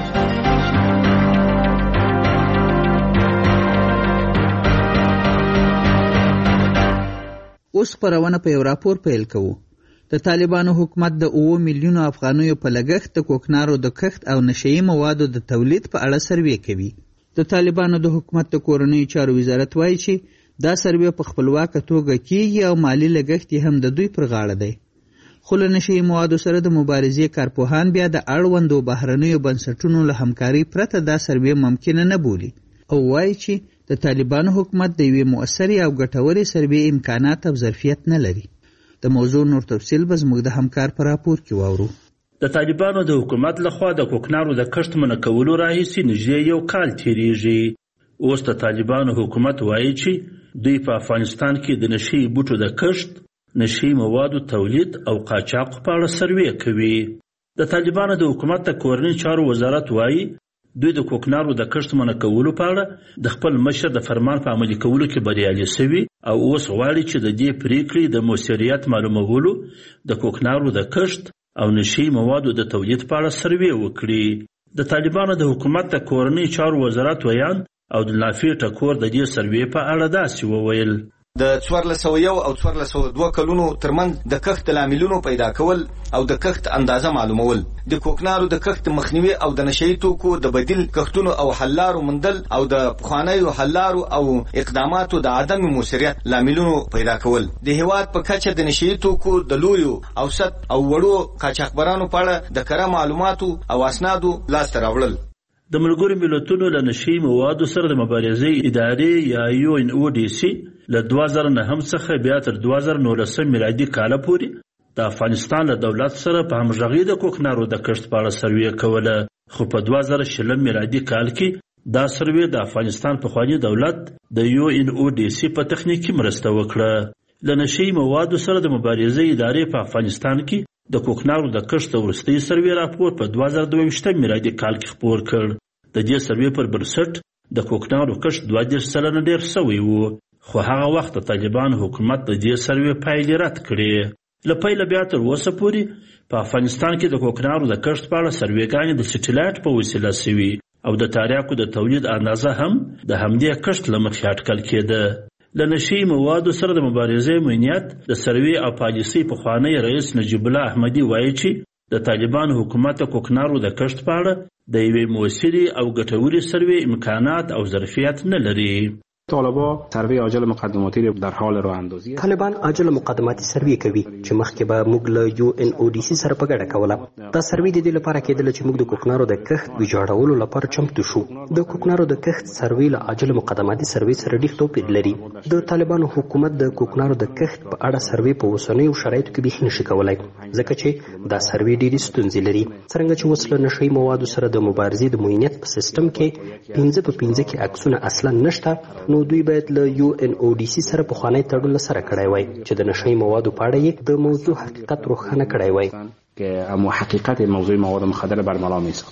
اوس خپرونه په یو راپور پیل کوو. د طالبانو حکومت د 9 میلیونو افغانیو په لګښت د کوکنارو د کښت او نشهیي موادو د تولید په اړه سروې کوي. د طالبانو د حکومت د کورنیو چارو وزارت وایي چې دا سروې په خپلواکه توګه کیږي او مالی لګښت یې هم د دوی پر غاړه دی. خو له نشهیي موادو سره د مبارزې کارپوهان بیا د اړوندو بهرنیو بنسټونو له همکارۍ پرته دا سروې ممکنه نه بولي او وایي چې د طالبانو حکومت د یوې مؤثرې او ګټورې سروې امکانات او ظرفیت نه لري. د موضوع نور تفصیل به زموږ د همکار په راپور کې واورو. د طالبانو د حکومت لخوا د کوکنارو د کښت منع کولو راهیسې نږدې یو کال تیریږي. اوس د طالبانو حکومت وایي چې دوی په افغانستان کې د نشهیي بوټو د کښت، نشهیي موادو تولید او قاچاق په اړه سروې کوي. د طالبانو د حکومت د کورنیو چارو وزارت وایي دوی د کوکنارو د کښت منع کولو په اړه د خپل مشر د فرمان په عملي کولو کې بریالي شوي او اوس غواړي چې د دې پریکړې د موثریت معلومولو د کوکنارو د کښت او نشهیي موادو د تولید په اړه سروې وکړي. د طالبانو د حکومت د کورنیو چارو وزارت ویان او د نافع ټکور د دې سروې په اړه داسې وویل: د 1401 او 1402 کلونو ترمنځ د کښت لاملونو پیدا کول او د کښت اندازه معلومول، د کوکنارو د کښت مخنیوي او د نشهیي توکو د بدیل کښتونو او حلارو موندل او د پخوانیو حلارو او اقداماتو د عدم موثریت لاملونو پیدا کول، د هیواد په کچه د نشهیي توکو د لویو اوسط او وړو قاچاقبرانو په اړه د کره معلوماتو او اسنادو لاسته راوړل. د ملګرو ملتونو له نشهیي موادو سره د مبارزې ادارې یا UNODC له 2009 څخه بیا تر 2019 میلادي کال پورې د افغانستان له دولت سره په همغږۍ د کوکنارو د کښت په اړه سروې کوله. خو په 2020 میلادي کال کې دا سروې د افغانستان پخواني دولت د UNODC په تخنیکي مرسته وکړه. له نشهیي موادو سره د مبارزې ادارې په افغانستان کې د کوکنارو د کښت وروستی سروې راپور په 2022 میلادي کال کې خپور کړ. د دې سروې پر بنسټ د کوکنارو کښت 32% ډېر شوی و، خو هغه وخت د طالبانو حکومت د دې سروې پایلې رد کړې. له پیله بیا تر اوسه پورې په افغانستان کې د کوکنارو د کښت په اړه سروېګانې د سټیلایټ په وسیله سوي او د تریاکو د تولید اندازه هم د همدې کښت له مخې اټکل کېده. له نشهیي موادو سره د مبارزې مینیت د سروې او پالیسۍ پخوانی رئیس نجیب الله احمدي وایي چې د طالبانو حکومت د کوکنارو د کښت په اړه د یوې مؤثرې او ګټورې سروې امکانات او ظرفیت نه لري. طالبان سروې عاجل مقدماتی در حال راه اندازی. طالبان عاجل مقدماتي سروې کوي چې مخکې به موږ له UNODC سره په ګډه کوله. دا سروې د دې لپاره کېدله چې موږ د کوکنارو د کښت ویجاړولو لپاره چمتو شو. د کوکنارو د کښت سروې له عاجل مقدماتي سروې سره ډېر توپیر لري. د طالبانو حکومت د کوکنارو د کښت په اړه سروې په اوسنیو شرایطو کې بیخي نشي کولی، ځکه چې دا سروې ډېرې ستونزې لري. څرنګه چې اوس له نشهیي موادو سره د مبارزې د معاینت په سیستم کې 5 په 5 کې عکسونه اصلا نشته، نو دوی باید له UNODC سره پخوانی تړون سره کړی وای چې د نشهیي موادو په اړه یې د موضوع حقیقت روښانه کړی وای. که اما حقیقت موضوع مواد مخدر برملا می ساختن.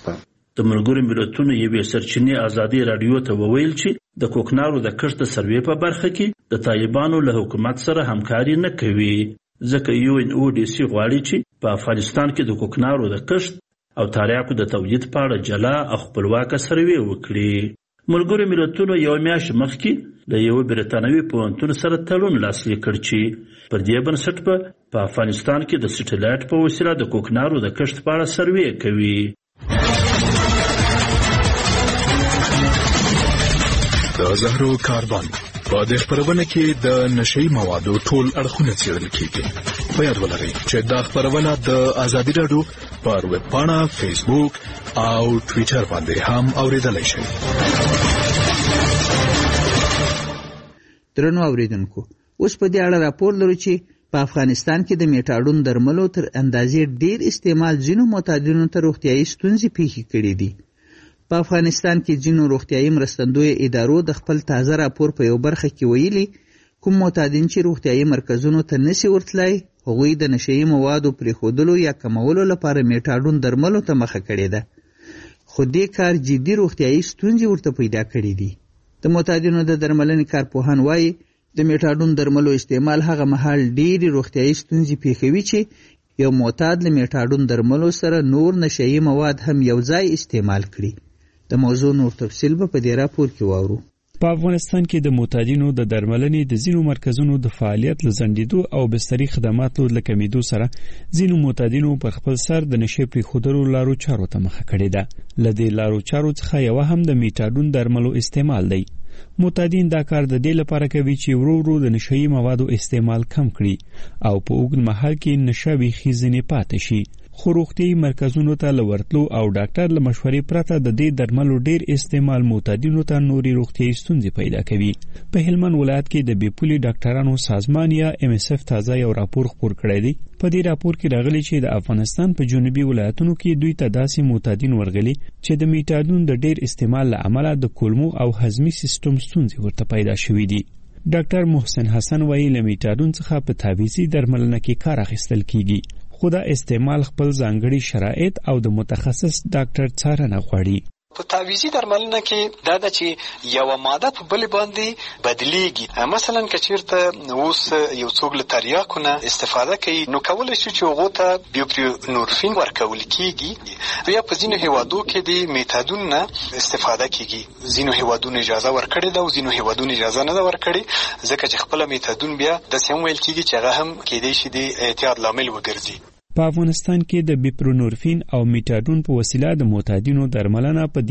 د ملګرو ملتونو یوې سرچینې ازادي رادیو ته وویل چې د کوکنارو د کښت د سروې په برخه کې د طالبانو له حکومت سره همکاري نه کوي، ځکه UNODC غواړي چې په افغانستان کې د کوکنارو د کښت او تریاکو د تولید په اړه جلا او خپلواکه سروې وکړي. ملګرو ملتونو یو میاشت مخکې له یو بریتانوي پوهنتون سره تړون لاسلیک کړ چې پر دې بنسټ په افغانستان کې د سټلایټ په وسیله د کوکنارو د کښت په اړه سروې کوي. د زهرو کاروان په دې خبرونه کې د نشئی موادو ټول اړخونه څېړل کیږي. په یاد ولرئ چې دا خبرونه د آزادي رادیو پر ویب پاڼه، فیسبوک او ټویټر باندې هم اوریدلای شئ. درنو اوریدونکو، اوس په دې اړه راپور لرو چې په افغانستان کې د میټاډون درملو تر اندازې ډیر استعمال ځینو معتادینو ته روغتیايي ستونزې پیښې کړې دي. په افغانستان کې ځینو روغتیايي مرستندویه ادارو د خپل تازه راپور په یو برخه کې ویلي کوم معتادین چې روغتیايي مرکزونو ته نشي ورتلای هغوی د نشئی موادو پرېښودلو یا کمولو لپاره میټاډون درملو ته مخه کړې ده، خو دې کار جدي روغتیايي ستونزې ورته پیدا کړې دي. د معتادینو د درملنې کارپوهان وایي د میټاډون درملو استعمال هغه مهال ډېرې روغتیايي ستونزې پیښوي چې یو معتاد له میټاډون درملو سره نور نشئی مواد هم یو ځای استعمال کړي. د موضوع نور تفصیل به په دې راپور کې واورو. په افغانستان کې د معتادینو د درملنې د ځینو مرکزونو د فعالیت له ځنډېدو او بستري خدماتو له کمیدو سره ځینو معتادینو پر خپل سر د نشې پرېښودلو لارو چارو ته مخه کړې ده. له دې لارو چارو څخه یوه هم د میټاډون درملو استعمال دی. معتادین دا کار د دې لپاره کوي چې ورو ورو د نشئی موادو استعمال کم کړي او په اوږد مهال کې نشه بیخي ځینې پاتې شي. خو روغتیايي مرکزونو ته له ورتلو او ډاکټر له مشورې پرته د دې درملو ډیر استعمال معتادینو ته نورې روغتیايي ستونزې پیدا کوي. په هلمند ولایت کې د بیپولي ډاکټرانو سازمان یا MSF تازه یو راپور خپور کړی دی. په دې راپور کې راغلي چې د افغانستان په جنوبي ولایتونو کې دوی ته داسې معتادین ورغلي چې د میټاډون د ډیر استعمال له امله د کولمو او هضمي سیستم ستونزې ورته پیدا شوې دي. ډاکټر محسن حسن وایي له میټاډون څخه په تعویضي درملنه کې کار اخیستل کیږي، خو دا استعمال خپل ځانګړي شرایط او د متخصص ډاکټر څارنه غواړي. په تعویضي درملنه کې دا ده چې یو ماده په بل باندې بدلیږي. مثلا که چیرته اوس یو څوک له تریاکو نه استفاده کوي نو کولی شي چې هغو ته بیوپرینورفین ورکول کیږي، یا په ځینو هیوادو کې د میټاډون نه استفاده کیږي. ځینو هیوادونو اجازه ورکړې ده او ځینو هیوادونو اجازه نه ده ورکړې، ځکه چې خپله میټاډون بیا داسې هم ویل کیږي چې هغه هم کیدای شي د اعتیاد لامل وګرځي. په افغانستان کې د بیپرونورفین او میټاډون په وسیله د معتادینو درملنه په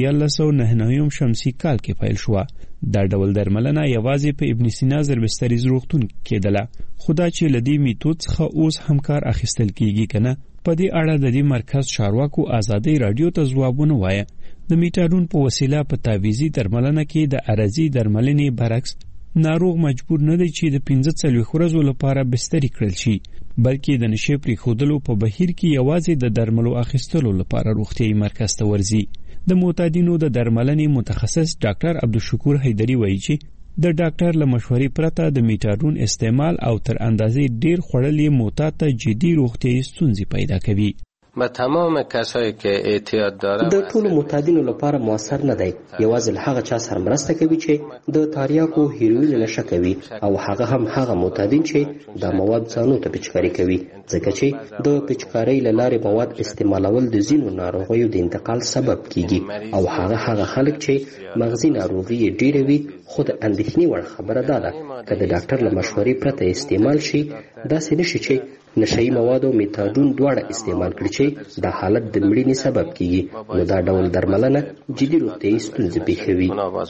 1999 شمسي کال کې پیل شوه. دا ډول درملنه یوازې په ابن سینا زربستریز روغتون کېدله، خو دا چې له دې میتود څخه اوس هم کار اخیستل کیږي که نه، په دې اړه د دې مرکز چارواکو آزادۍ راډیو ته ځوابونه وایه. د میټاډون په وسیله په تعویضي درملنه کې د عرضي درملنې برعکس ناروغ مجبور نه دی چې د 45 ورځو لپاره بستري کړل شي، بلکې د نشې پرېښودلو په بهیر کې یوازې د درملو اخیستلو لپاره روغتیايي مرکز ته ورځي. د معتادینو د درملنې متخصص ډاکټر عبدالشکور حیدري وایي چې د ډاکټر له مشورې پرته د میټاډون استعمال او تر اندازې ډیر خوړل یې معتاد ته جدي روغتیايي ستونزې پیدا کوي. به تمام کسایی که اعتیاد داره د ټولو معتادینو لپاره موثر نه دی. یوازې له هغه چا سره مرسته کوي چې د تریاکو هیروین نشه کوي او هغه هم هغه معتادین چې دا مواد ځانو ته پچکاري کوي، ځکه چې د پچکارۍ له لارې مواد استعمالول د ځینو ناروغیو د انتقال سبب کیږي او هغه خلک چې مغزي ناروغي یې ډېره وي. خو د اندېښنې وړ خبره دا ده که د ډاکټر له مشورې پرته استعمال شي، داسې نشي چې نشئی مواد او میټاډون دواړه استعمال کړي چې دا حالت د مړینې سبب کیږي. نو دا ډول درملنه جدي روغتیايي ستونزې پیښوي.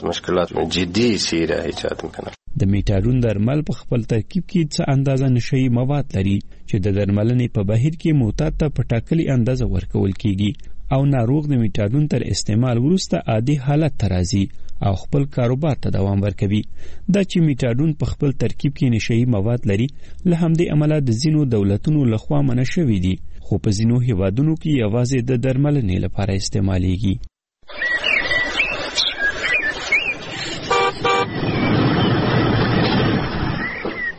د میټاډون درمل په خپل ترکیب کې څه اندازه نشئی مواد لري چې د درملنې په بهیر کې معتاد ته په ټاکلې اندازه ورکول کیږي او ناروغ د میټاډون تر استعمال وروسته عادي حالت ته راځي او خپل کاروبار ته دوام ورکوي. دا چې میټاډون په خپل ترکیب کې نشئی مواد لري له همدې امله د ځینو دولتونو لخوا منع شوي دي، خو په ځینو هیوادونو کې یوازې د درملنې لپاره استعمالیږي.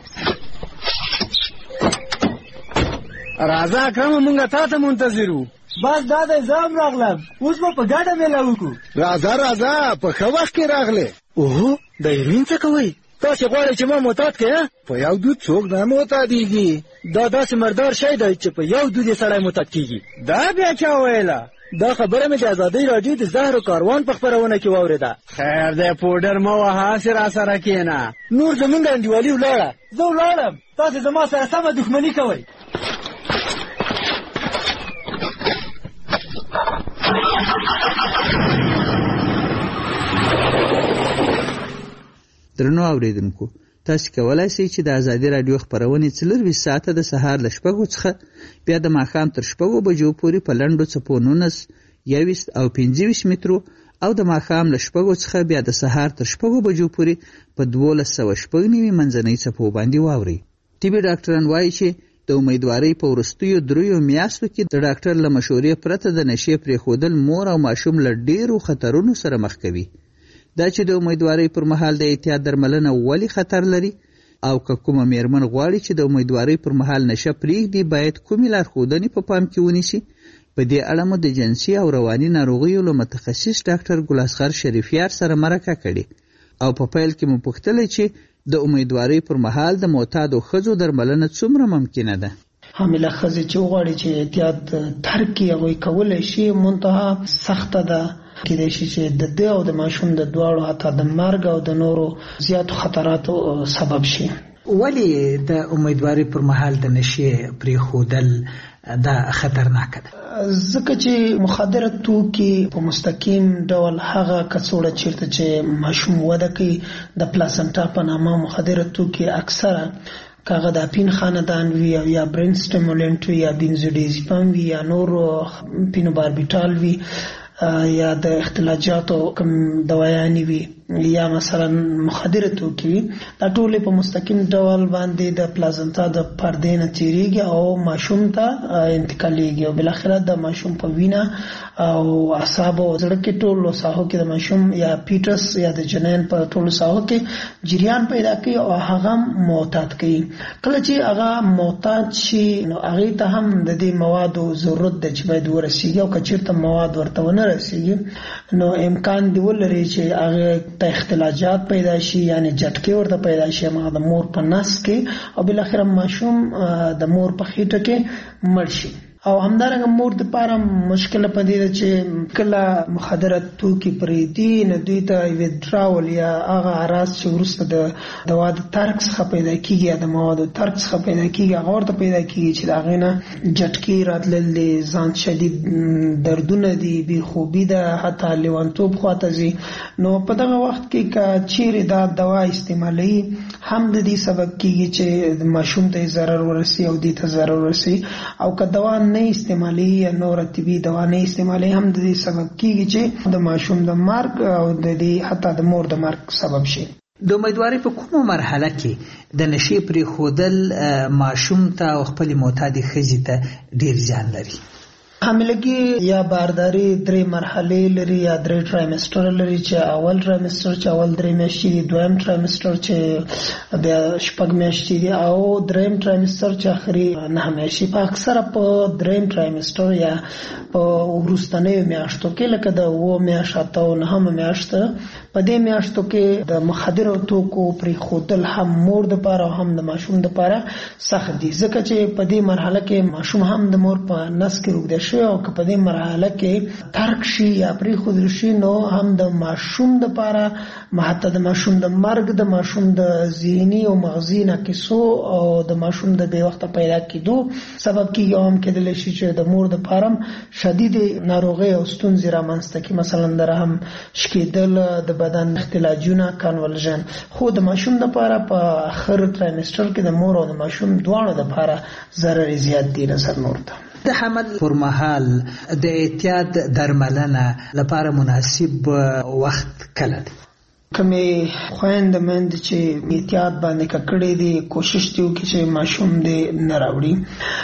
راځه اکرم، مونږ تا ته منتظر وو. بس دا د زم راغلم اوس په ګډه میله وکړو. راځه په ښه وخت کې راغلې. اوه د ایرین څه کوئ؟ تاسې غواړئ چې ما معتاد کړې؟ په یو دود څوک نه معتادېږي. دا داسې مردار شی دی چې په یو دود یې سړی معتاد کېږي. دا بیا چا ویله؟ دا خبره مې د ازادۍ راډیو د زهرو کاروان په خپرونه کې واورېده. خیر دی پوډر مه وهه، هسې راسره کښېنه. نور زمونږ انډیوالي ولاړه، زه ولاړم، تاسې زما سره سمه دښمني کوئ. درنو اوریدونکو، تاسو کولای شئ چې د ازادي رادیو خبرونه 24 ساعته د سهار ل 6 څخه بیا د ماښام تر 6 بجو پورې په لنډو څپو 19 21 او 25 مترو او د ماښام ل 6 څخه بیا د سهار تر 6 بجو پورې په 1290 منځنۍ څپو باندې واوري. طبي ډاکټران وایي چې د امیدوارۍ په وروستیو 3 میاشتو کې د ډاکټر له مشورې پرته د نشې پرېښودل مور او ماشوم له ډېرو خطرونو سره مخ کوي. دا چې د امیدوارۍ پر مهال د احتیاط درملنه ولې خطر لري او که کومه میرمن غواړي چې د امیدوارۍ پر مهال نشه پرېږدي باید کومې لارښودنې په پام کې ونیسي، په دې اړه مو د جنسي او رواني ناروغیو له متخصص ډاکټر ګلاسخر شریفیار سره مرکه کړې او په پیل کې مو پوښتلې چې د امیدوارۍ پر مهال د معتادو ښځو درملنه څومره ممکنه ده. حامله ښځې چې وغواړي چې احتیاط ترک کړي هغوی کولی شي، منتها سخته ده. کېدای شي چې د ده او د ماشوم د دواړو حتی د مرګ او د نورو زیاتو خطراتو سبب شي. ولې د امیدوارۍ پر مهال د نشې پرېښودل دا خطرناک ده؟ ځکه چې مخدره توکي په مستقیم ډول هغه کڅوړه چیرته چې ماشوم وده کوي د پلاسنټا په نامه مخدره توکي اکثره کاغه د اپین خاندان وی یا برین سټیمولنټ وی یا بنزودیازپام وی یا نور پینوباربیټال وی یا د اختلاجاتو کوم دوايانې وي یا مثلا مخدره توکي وي، دا ټول په مستقیم ډول باندې د پلازنتا د پردې نه تیریږي او ماشوم ته انتقالېږي او بلاخره د ماشوم په وینه او اعصاب او زړه کې ټولو ساحو کې د ماشوم یا پیټس یا د جنین په ټولو ساحو کې جریان پیدا کوي او هغه معتاد کوي. کله چې هغه معتاد شي نو هغه ته هم د دې موادو ضرورت د چې باید ورسیږي او کچیرته مواد ورته ونه رسیږي نو امکان دی ولري چې هغه ته اختلاجات پیدا شي، یعنی جټکې ورته پیدا شي هغه د مور په نس کې او بلاخره ماشوم د مور په خېټه کې مړ شي. او همدارنګه مور د پاره مشکل پدې ده چې کله مخدره توکي پرېدي نو دوی ته ویډراول یا هغه اراز چې ورسته د دوا د ترک څخه پیدا کیږي یا د موادو ترک څخه پیدا کیږي هغه ورته پیدا کیږي چې دا غینه جټکی راتلل دي، ځان شدید دردونه دي، بی خوبی ده، حتی لیوانتوب خواته زی. نو په دغه وخت کې که چیرې دا دوا استعمالي هم د دې سبب کیږي چې ماشوم ته ضرر ورسي او دې ته ضرر ورسي، او که دوا نه استعمالي یا نور طبي دوا نه استعمالي هم د دې سبب کیږي چې د ماشوم د مرګ او د دې حتی د مور د مرګ سبب شي. د امیدوارۍ په کومه مرحله کې د نشې پرېښودل ماشوم ته او خپلې معتادې ښځې ته ډېر زیان لري؟ حاملګي یا بارداري 3 مرحلې لري یا 3 ټرایمستر لري، چې اول ټرایمستر چې اول 3 میاشتې دي، دویم ټرایمستر چې بیا 6 میاشتې دي او دریم ټرایمستر چې اخري 9 میاشتې. په اکثره په دریم ټرایمستر یا په وروستنیو میاشتو کې لکه د 9 میاشتو او 9 میاشتو په دې میاشتو کې د مخدره توکو پرېښودل هم مور د پاره او هم د ماشوم د پاره سخت دي، ځکه چې په دې مرحله کې ماشوم هم د مور په نس کې روږدی شي او که په دې مرحله کې ترک شي یا پرېښودل شي نو هم د ماشوم د پاره حتی د ماشوم د مرګ، د ماشوم د ذهني او مغزي ناقصو او د ماشوم د بې وخته پیدا کېدو سبب کېږي او هم کېدلی شي چې د مور د پاره شدید ناروغۍ او ستونزې رامنځته کړي، مثلا د رحم شکېدل، د بدن اختلاجونه، کانولژن. خو د ماشوم د پاره په آخر ټرایمستر کې د مور او د ماشوم دواړو د پاره ضرر زیات دي نظر نور ته. د حمل پر مهال د احتیاط درملنه لپاره مناسب وخت کله دی؟ کمې خویندې مېندې چې احتیاط باندې کړی دي کوشش دی وکړي چې ماشوم دې نه راوړي.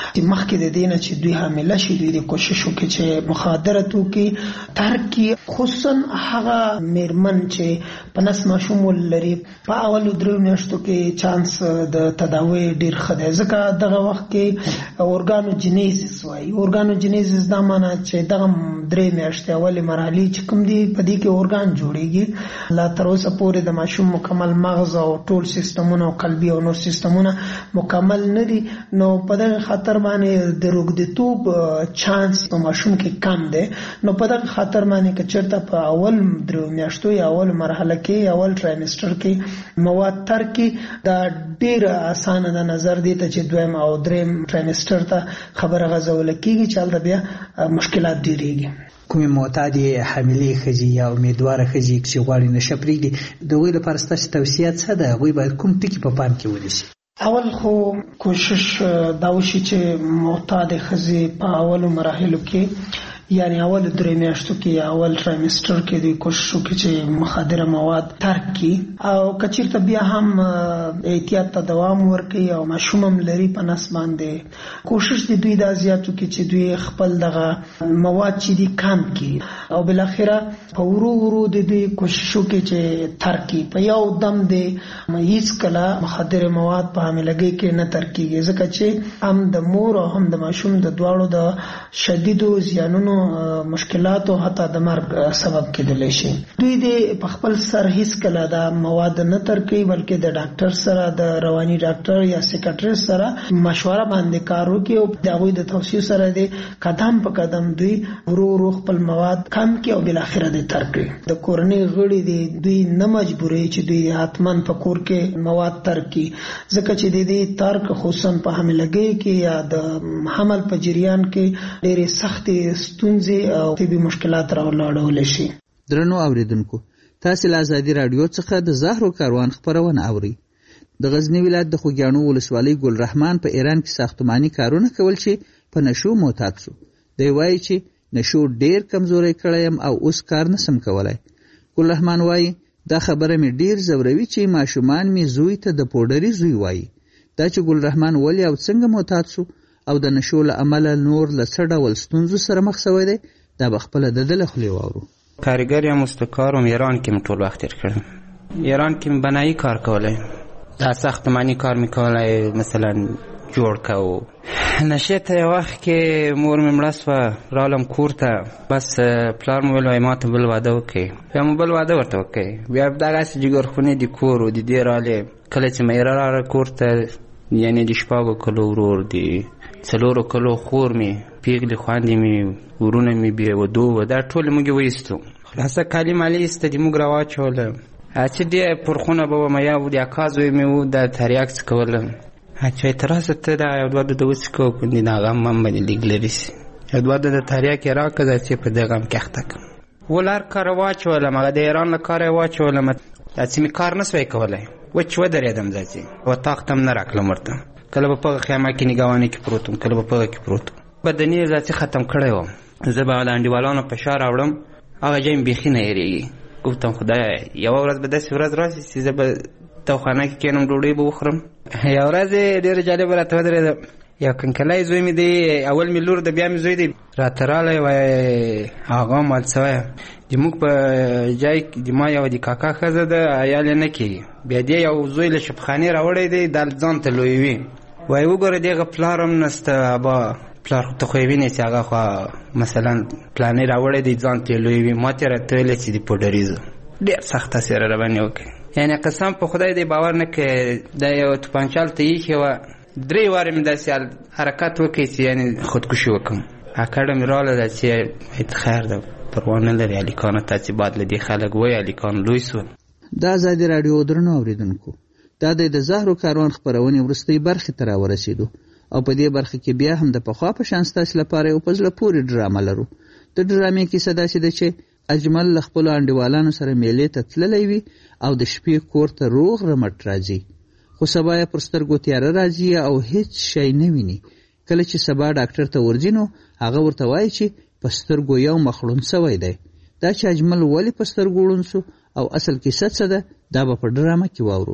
چې مخکې د دینه چې دوی حامله شي دوی د کوشش وکړي چې مخدره توکي ترک کړي، خصوصا هغه میرمن چې په نس ماشوم ولري په اولو 3 میاشتو کې چانس د تداوی ډیر ښه دی، ځکه دغه وخت کې اورګانوجینیزس وایي. اورګانوجینیزس دا معنی چې دغه 3 میاشتې اولې مرحلې چې کوم دي په دې کې اورګان جوړیږي، لا تر اوسه پورې د ماشوم مکمل مغز او ټول سیستمونه او قلبي او نور سیستمونه مکمل نه دي، نو په دغه خاطر باندې د روږديتوب چانس په ماشوم کې کم دی. نو په دغه خاطر باندې که چېرته په اول 3 میاشتو یا اول مرحله کې اول ټرایمستر کې مواد ترک کړي، دا ډېره اسانه ده نظر دی ته چې دویم او دریم ټرایمستر ته خبره غځول کېږي چې هلته بیا مشکلات ډېرېږي. کومې معتادې حاملې ښځې یا امیدواره ښځې چې غواړي نشه پرېږدي د هغوی لپاره ستاسو توصیه څه ده؟ هغوی باید کوم ټکي په پام کې ونیسي؟ اول خو کوشش دا وشي چې معتادې ښځې په اولو مراحلو کې یعنی اول 3 میاشتو کې یا اول ټرایمستر کې دوی کوشش وکړي چې مخدره مواد ترک کړي، او که چېرته بیا هم احتیاط ته دوام ورکړي او ماشوم هم لري په نس باندې، کوشش د دوی دا زیات وکړي چې دوی خپل دغه مواد چې دي کم کړي، او بالاخره په ورو ورو د دوی کوشش وکړي چې ترک کړي. په یو دم د هیڅ کله مخدره مواد په حاملګۍ کې نه ترک کېږي، ځکه چې هم د مور او هم د ماشوم د دواړو د شدیدو زیانونو مشکلات او حتی د مرګ سبب کېدلی شي. دوی د په خپل سر هیڅ کله دا مواد نه ترک کوي، بلکې د ډاکټر سره د رواني ډاکټر یا سیکاټریست سره مشوره باندې کار وکړي او د هغوی د توصیو سره د قدم په قدم دوی ورو ورو خپل مواد کم کړي او بالاخره د ترک کړي. د کورنۍ غړي د دوی نه مجبوري چې دوی حتماً په کور کې مواد ترک کړي، ځکه چې د دې ترک خصوصا په حاملګۍ کې یا د حمل په جریان کې ډېرې سختې او طبي مشکلات راولاړول شي. درنو اوریدونکو، تاسو له ازادي رادیو څخه د زهرو کاروان خبرونه اورئ. د غزنی ولایت د خوږیاڼو ولسوالۍ ګل رحمان په ایران کې ساختماني کارونه کول چې په نشو معتاد شو. دی وایي چې نشو ډیر کمزوري کړم او اوس کار نسم کولای. ګل رحمان وایي دا خبره مې ډیر زوروي چې ماشومان مې زوی ته د پوډري زوی وایي. دا چې ګل رحمان ولې او څنګه معتاد شو او د نشو له امله نور له څه ډول ستونزو سره مخ شوی دی، دا به خپله د ده له خولې واورو. کارګر یم، مستکار وم، ایران کې مې ټول وخت تېر کړی. ایران کې مې بنایي کار کولی، دا ساختماني کار مې کولی، مثلا جوړ کو. نشې ته یو وخت کې مور مې مړه سوه، رالم کور ته، بس پلار مې ویل وایي ما ته بل واده وکړئ. بیا مو بل واده ورته وکړئ، بیا دغسې جګرخونې د کور و د دې رالې. کله چې مې راغله کور ته، یعنې د 4 کلو ورور دی، 4 کلو خور می، پیغلی خواندې می، ورونه می بیا ودو و، دا ټول موږ وایستو. خلاصه کالي مالي ایسته د موږ راواچوله، چې دی پر خونه به وم، یا د اکا زوی مې و، دا تریاک څکولم، چې اعتراض ته دا یو دوه د وڅکو کندې د هغه هم باندې لیک لري سي، یو دوه د تریاک یې راکړه چې په دغه هم کې اخته کړم. ولار کار واچولم، هغه د ایران له کاره یې واچولم، چې مې کار نه سوی کولی، وچ ودرېدم ځکه وطاق ته هم نه راکړلم ورته. کله به په خیمه کې نګاوانې کې پروت وم، کله به په هغه کې پروت وم. بدني ذاتي ختم کړی وم، زه به له انډیوالانو فشار راوړم، هغه ځای مې بیخي نه هېرېږي. گفتم خدایا یوه ورځ به داسې ورځ راشي چې زه به توخانه کې کېنم، ډوډۍ به وخورم. یوه ورځ ډېره جالبه راته ودرېده، یو کنکلی زوی مې دی، اول مې لور ده، بیا مې زوی دی، راته رالی، وایي هغه مات سوی د موږ په جای د ما یوه د کاکا ښځه ده، عیال یې نه کېږي، بیا دې یو زوی له شفخانې راوړی دی، دا ځان ته لویوي. وایي وګوره دغه پلار هم نسته، ابا پلار ته خو یې وینې چې هغه خو مثلا پلانې راوړی دی ځان ته یې لویوي. ما ته یې راته ویلې چې د پوډریزو ډېر سخت تاثیر راباندې وکړي. یعنې قسم په خدای دی باور نه کوې، دا یو توپانچه هلته ایښې وه، 3 وارې مې داسې حرکت وکړي چې یعنې خودکشي وکړم. اکاډه مې راغله ده چې خیر ده، پروا نه لري، هلیکانو ته چې بعد له دې خلک وایي هلیکان لوی سول. د ازادي راډیو درنو اوریدونکو، دا د زهرو کاروان خپرونې وروستۍ برخې ته راورسېدو او په دې برخه کې بیا هم د پخوا په شان ستاسو لپاره یو په زړه پورې ډرامه لرو. د ډرامې کیسه داسې ده چې اجمل له خپلو انډیوالانو سره میلې ته تللی وي او د شپې کور ته روغ رمټ راځي، خو سبا یې پر سترګو تیاره راځي او هیڅ شی نه ویني. کله چې سبا ډاکټر ته ورځي نو هغه ورته وایي چې په سترګو یو مخړون سوی دی. دا چې اجمل ولې په سترګو ړوند سو او اصل کیسه څه ده، دا به په ډرامه کې واورو.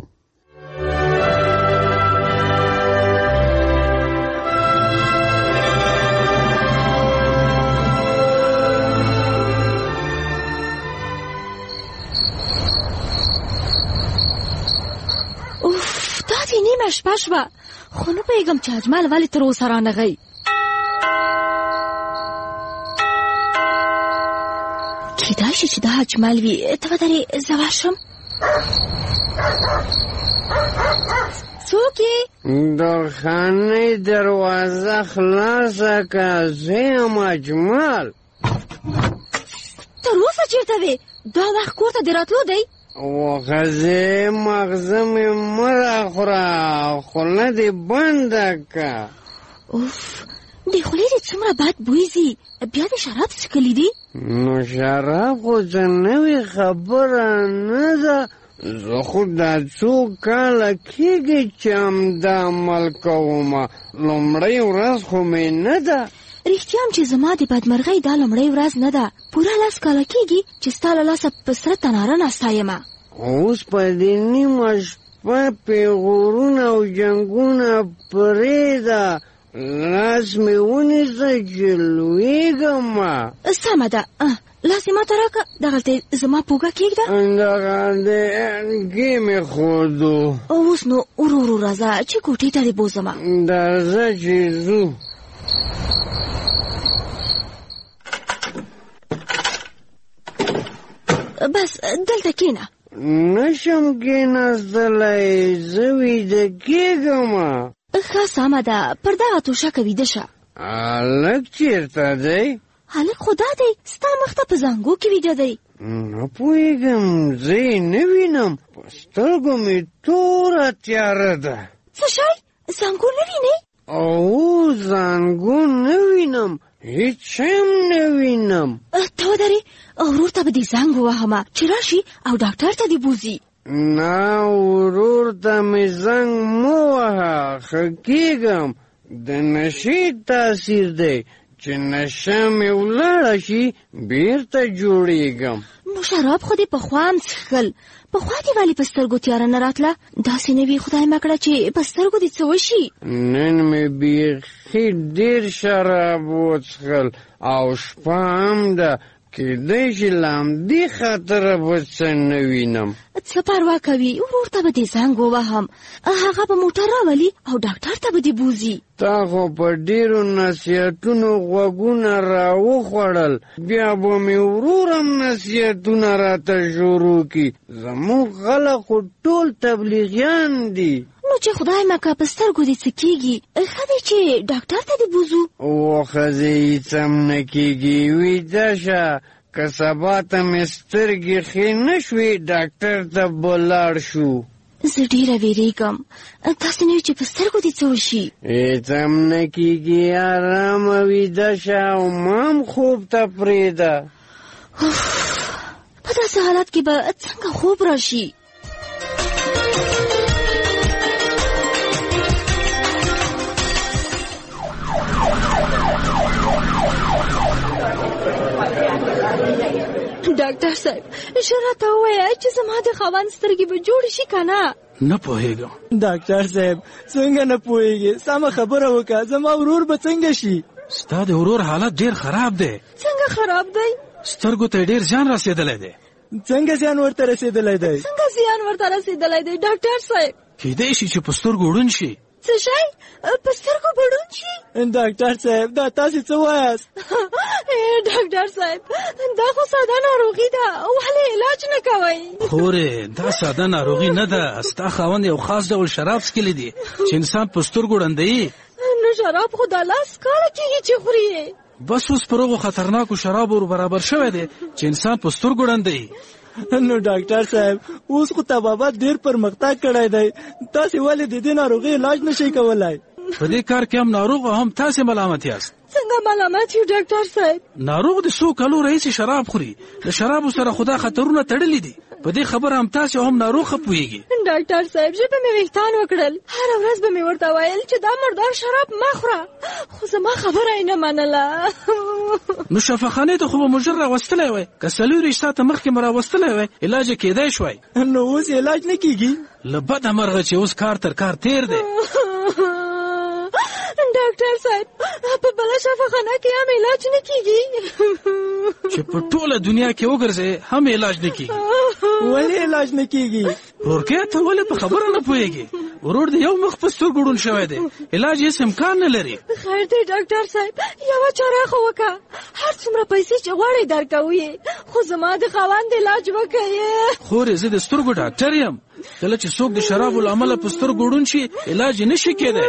دومره شپه شوه خو نه پوهېږم چې اجمل ولې تر اوسه رانغی. کیدای شي چې دا اجمل وي. ته ودرې زه ورشم. څوک یې؟ د خانې دروازه خلاصه که زه یم اجمل. تر اوسه چېرته وې؟ دا وخت کور ته دې راتلو دی؟ وښځې مغزه مې مه راخوره خوله دې بنده که. اوف دې خولې دې څومره بد بوی ځي. بیا دې شراب څښلي دي؟ نو شراب خو څه نوې خبره نه ده. زه خو دا څو کاله کېږي چې همدا عمل کومه. لومړۍ ورځ خو مې نه ده. رښتیا هم چې زما د بدمرغۍ دا لومړۍ ورځ نه ده. پوره 10 کاله کېږي چې ستا له لاسه په سره تناره ناسته یمه. اوس په دې نیمه شپه پیغورونه او جنګونه پرېږده. لاس مې ونیسه چې لوېږم. سمه ده لاس یې ماته راکړه. دغلته زما پوږه کېږده. دغلته مې ښودو. اوس نو ورو ورو راځه چې کوټې ته دې بوځمه. درځه چې ځو. بس دلته کېنه. نشم کېناستلی زه ویده کېږم. ښه سمه ده پر دغه توشکه ویده شه. هلک چېرته دی؟ هلک خو دا دی ستا مخ ته په زانګو کې ویده دی. نه پوهېږم زه یې نه وینم. په سترګو مې توره تیاره ده. څه شی؟ زانګو نه وینې؟ او زانګو نه وینم. هیڅ هم نه وینم. ته ودرې ورور ته به دې زنګ ووهمه چې راشي او ډاکټر ته دې بوځي. نه ورور ته مې زنګ مه وهه ښه کېږم. د نشې تاثیر دی چې نشه مې ولاړه شي بیرته جوړېږم. نو شراب خو دې پخوا هم څښل. پخوا دې ولې په سترګو تیاره نه راتله؟ داسې نه وي خدای مه کړه چې په سترګو دې څه وشي. نن مې بیخي ډېر شراب وڅښل او شپه هم ده. کېدای شي له همدې خاطره به څه نه وینم. څه پروا کوي ورور ته به دې زنګ ووهم. هغه به موټر راولي او ډاکټر ته به دې بوځي. تا خو په ډېرو نصیحتونو غوږونه راوخوړل. بیا به مې ورور هم نصیحتونه راته شروع کړي. زموږ خلک خو ټول تبلیغیان دي. نو چې خدای مه کړه په سترګو دې څه کېږي. ښه دی چې ډاکټر ته دې بوځو. وښځې هېڅ هم نه کېږي ویده شه. که سبا ته مې سترګې ښې نه شوې ډاکټر ته به لاړ شو. زه ډېره وېرېږم. داسې نه وي چې په سترګو دې څه وشي. هېڅ هم نه کېږي ارامه ویده شه او ما هم خوب ته پرېږده. په داسې حالت کې به څنګه خوب راشي. ډاکټر صاحب ژر راته ووایه چې زما د خاوند سترګې به جوړې شي که نه؟ نه پوهېږم. ډاکټر صاحب څنګه نه پوهېږې؟ سمه خبره وکړه زما ورور به څنګه شي؟ ستا د ورور حالت ډېر خراب دی. څنګه خراب دی؟ سترګو ته ډېر زیان رسېدلی دی. څنګه زیان ورته رسېدلی دی؟ څنګه زیان ورته رسېدلی دی ډاکټر صاحب؟ کېدای شي چې په سترګو ړوند شي. څه شی؟ په سترګو به ړوند شي؟ ډاکټر صاحب دا تاسې څه وایاست؟ ډاکټر صاحب دا خو ساده ناروغي ده ولې علاج نه کوئ؟ خورې دا ساده ناروغي نه ده. ستا خاوند یو خاص ډول شراب څښلی دي چې انسان په سترګو ړندوي. نو شراب خو دا 10 کاله کېږي چې خوري. بس اوس پر هغو خطرناکو شرابو ور برابر شوی دی چې انسان په سترګو ړندوي. نو ډاکټر صاحب اوس خو طبابت ډېر پرمختګ کړی دی. تاسې ولې د دې ناروغۍ علاج نشئ کولی؟ په دې کار کې هم ناروغ او هم تاسې ملامت یاست. څنګه ملامت یو ډاکټر صاحب؟ ناروغ د 100 کالو راهیسې شراب خوري. د شرابو سره خدا خطرونه تړلي دي. په دې خبره هم تاسې هم ناروغ ښه پوهېږي. ډاکټر صاحب ژبه مې ویښتان وکړل. هره ورځ به مې ورته ویل چې دا مردار شراب مه خوره خو زما خبره یې نه منله. نو شفاخانې ته خو به مو ژر راوستلی وای. که 4 ساعته مخکې مو راوستلی وای علاج یې کېدای شوی. نو اوس علاج نه کېږي؟ له بده مرغه چې اوس کار تر کار تیر دی. ډاکټر صاحب په بل شفاخانه کې هم علاج نه کیږي چې په ټوله دنیا کې وګرځي هم علاج نه کیږي ولې علاج نه کیږي ورکه ته ولې په خبره نه پوهیږي ورور دی یو مخ په سترګو ډون شوی دی علاج یې امکان نه لري خیر دی ډاکټر صاحب یو چاره خو وکړه هر څومره پیسې چې غواړې درکوي خو زما د خاوند علاج وکړي خورې زه د سترګو ډاکټر یم کله چې څوک د شرابو له امله په سترګو ړوند شي علاج یې نشي کېدی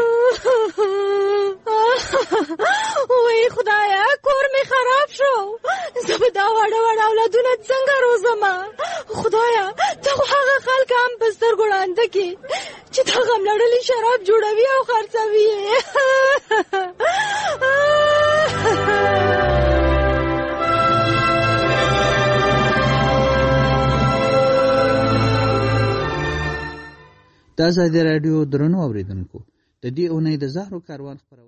وای خدایا کور مې خراب شو زه به دا وړه وړه اولادونه څنګه روزم خدایا ته هغه خلک هم په سترګو ړانده کې چې دا غم لړلي شراب جوړوي او خرڅوي د ازادي راډیو درنو اوریدونکو د دې اونۍ د زهرو کاروان خبرونه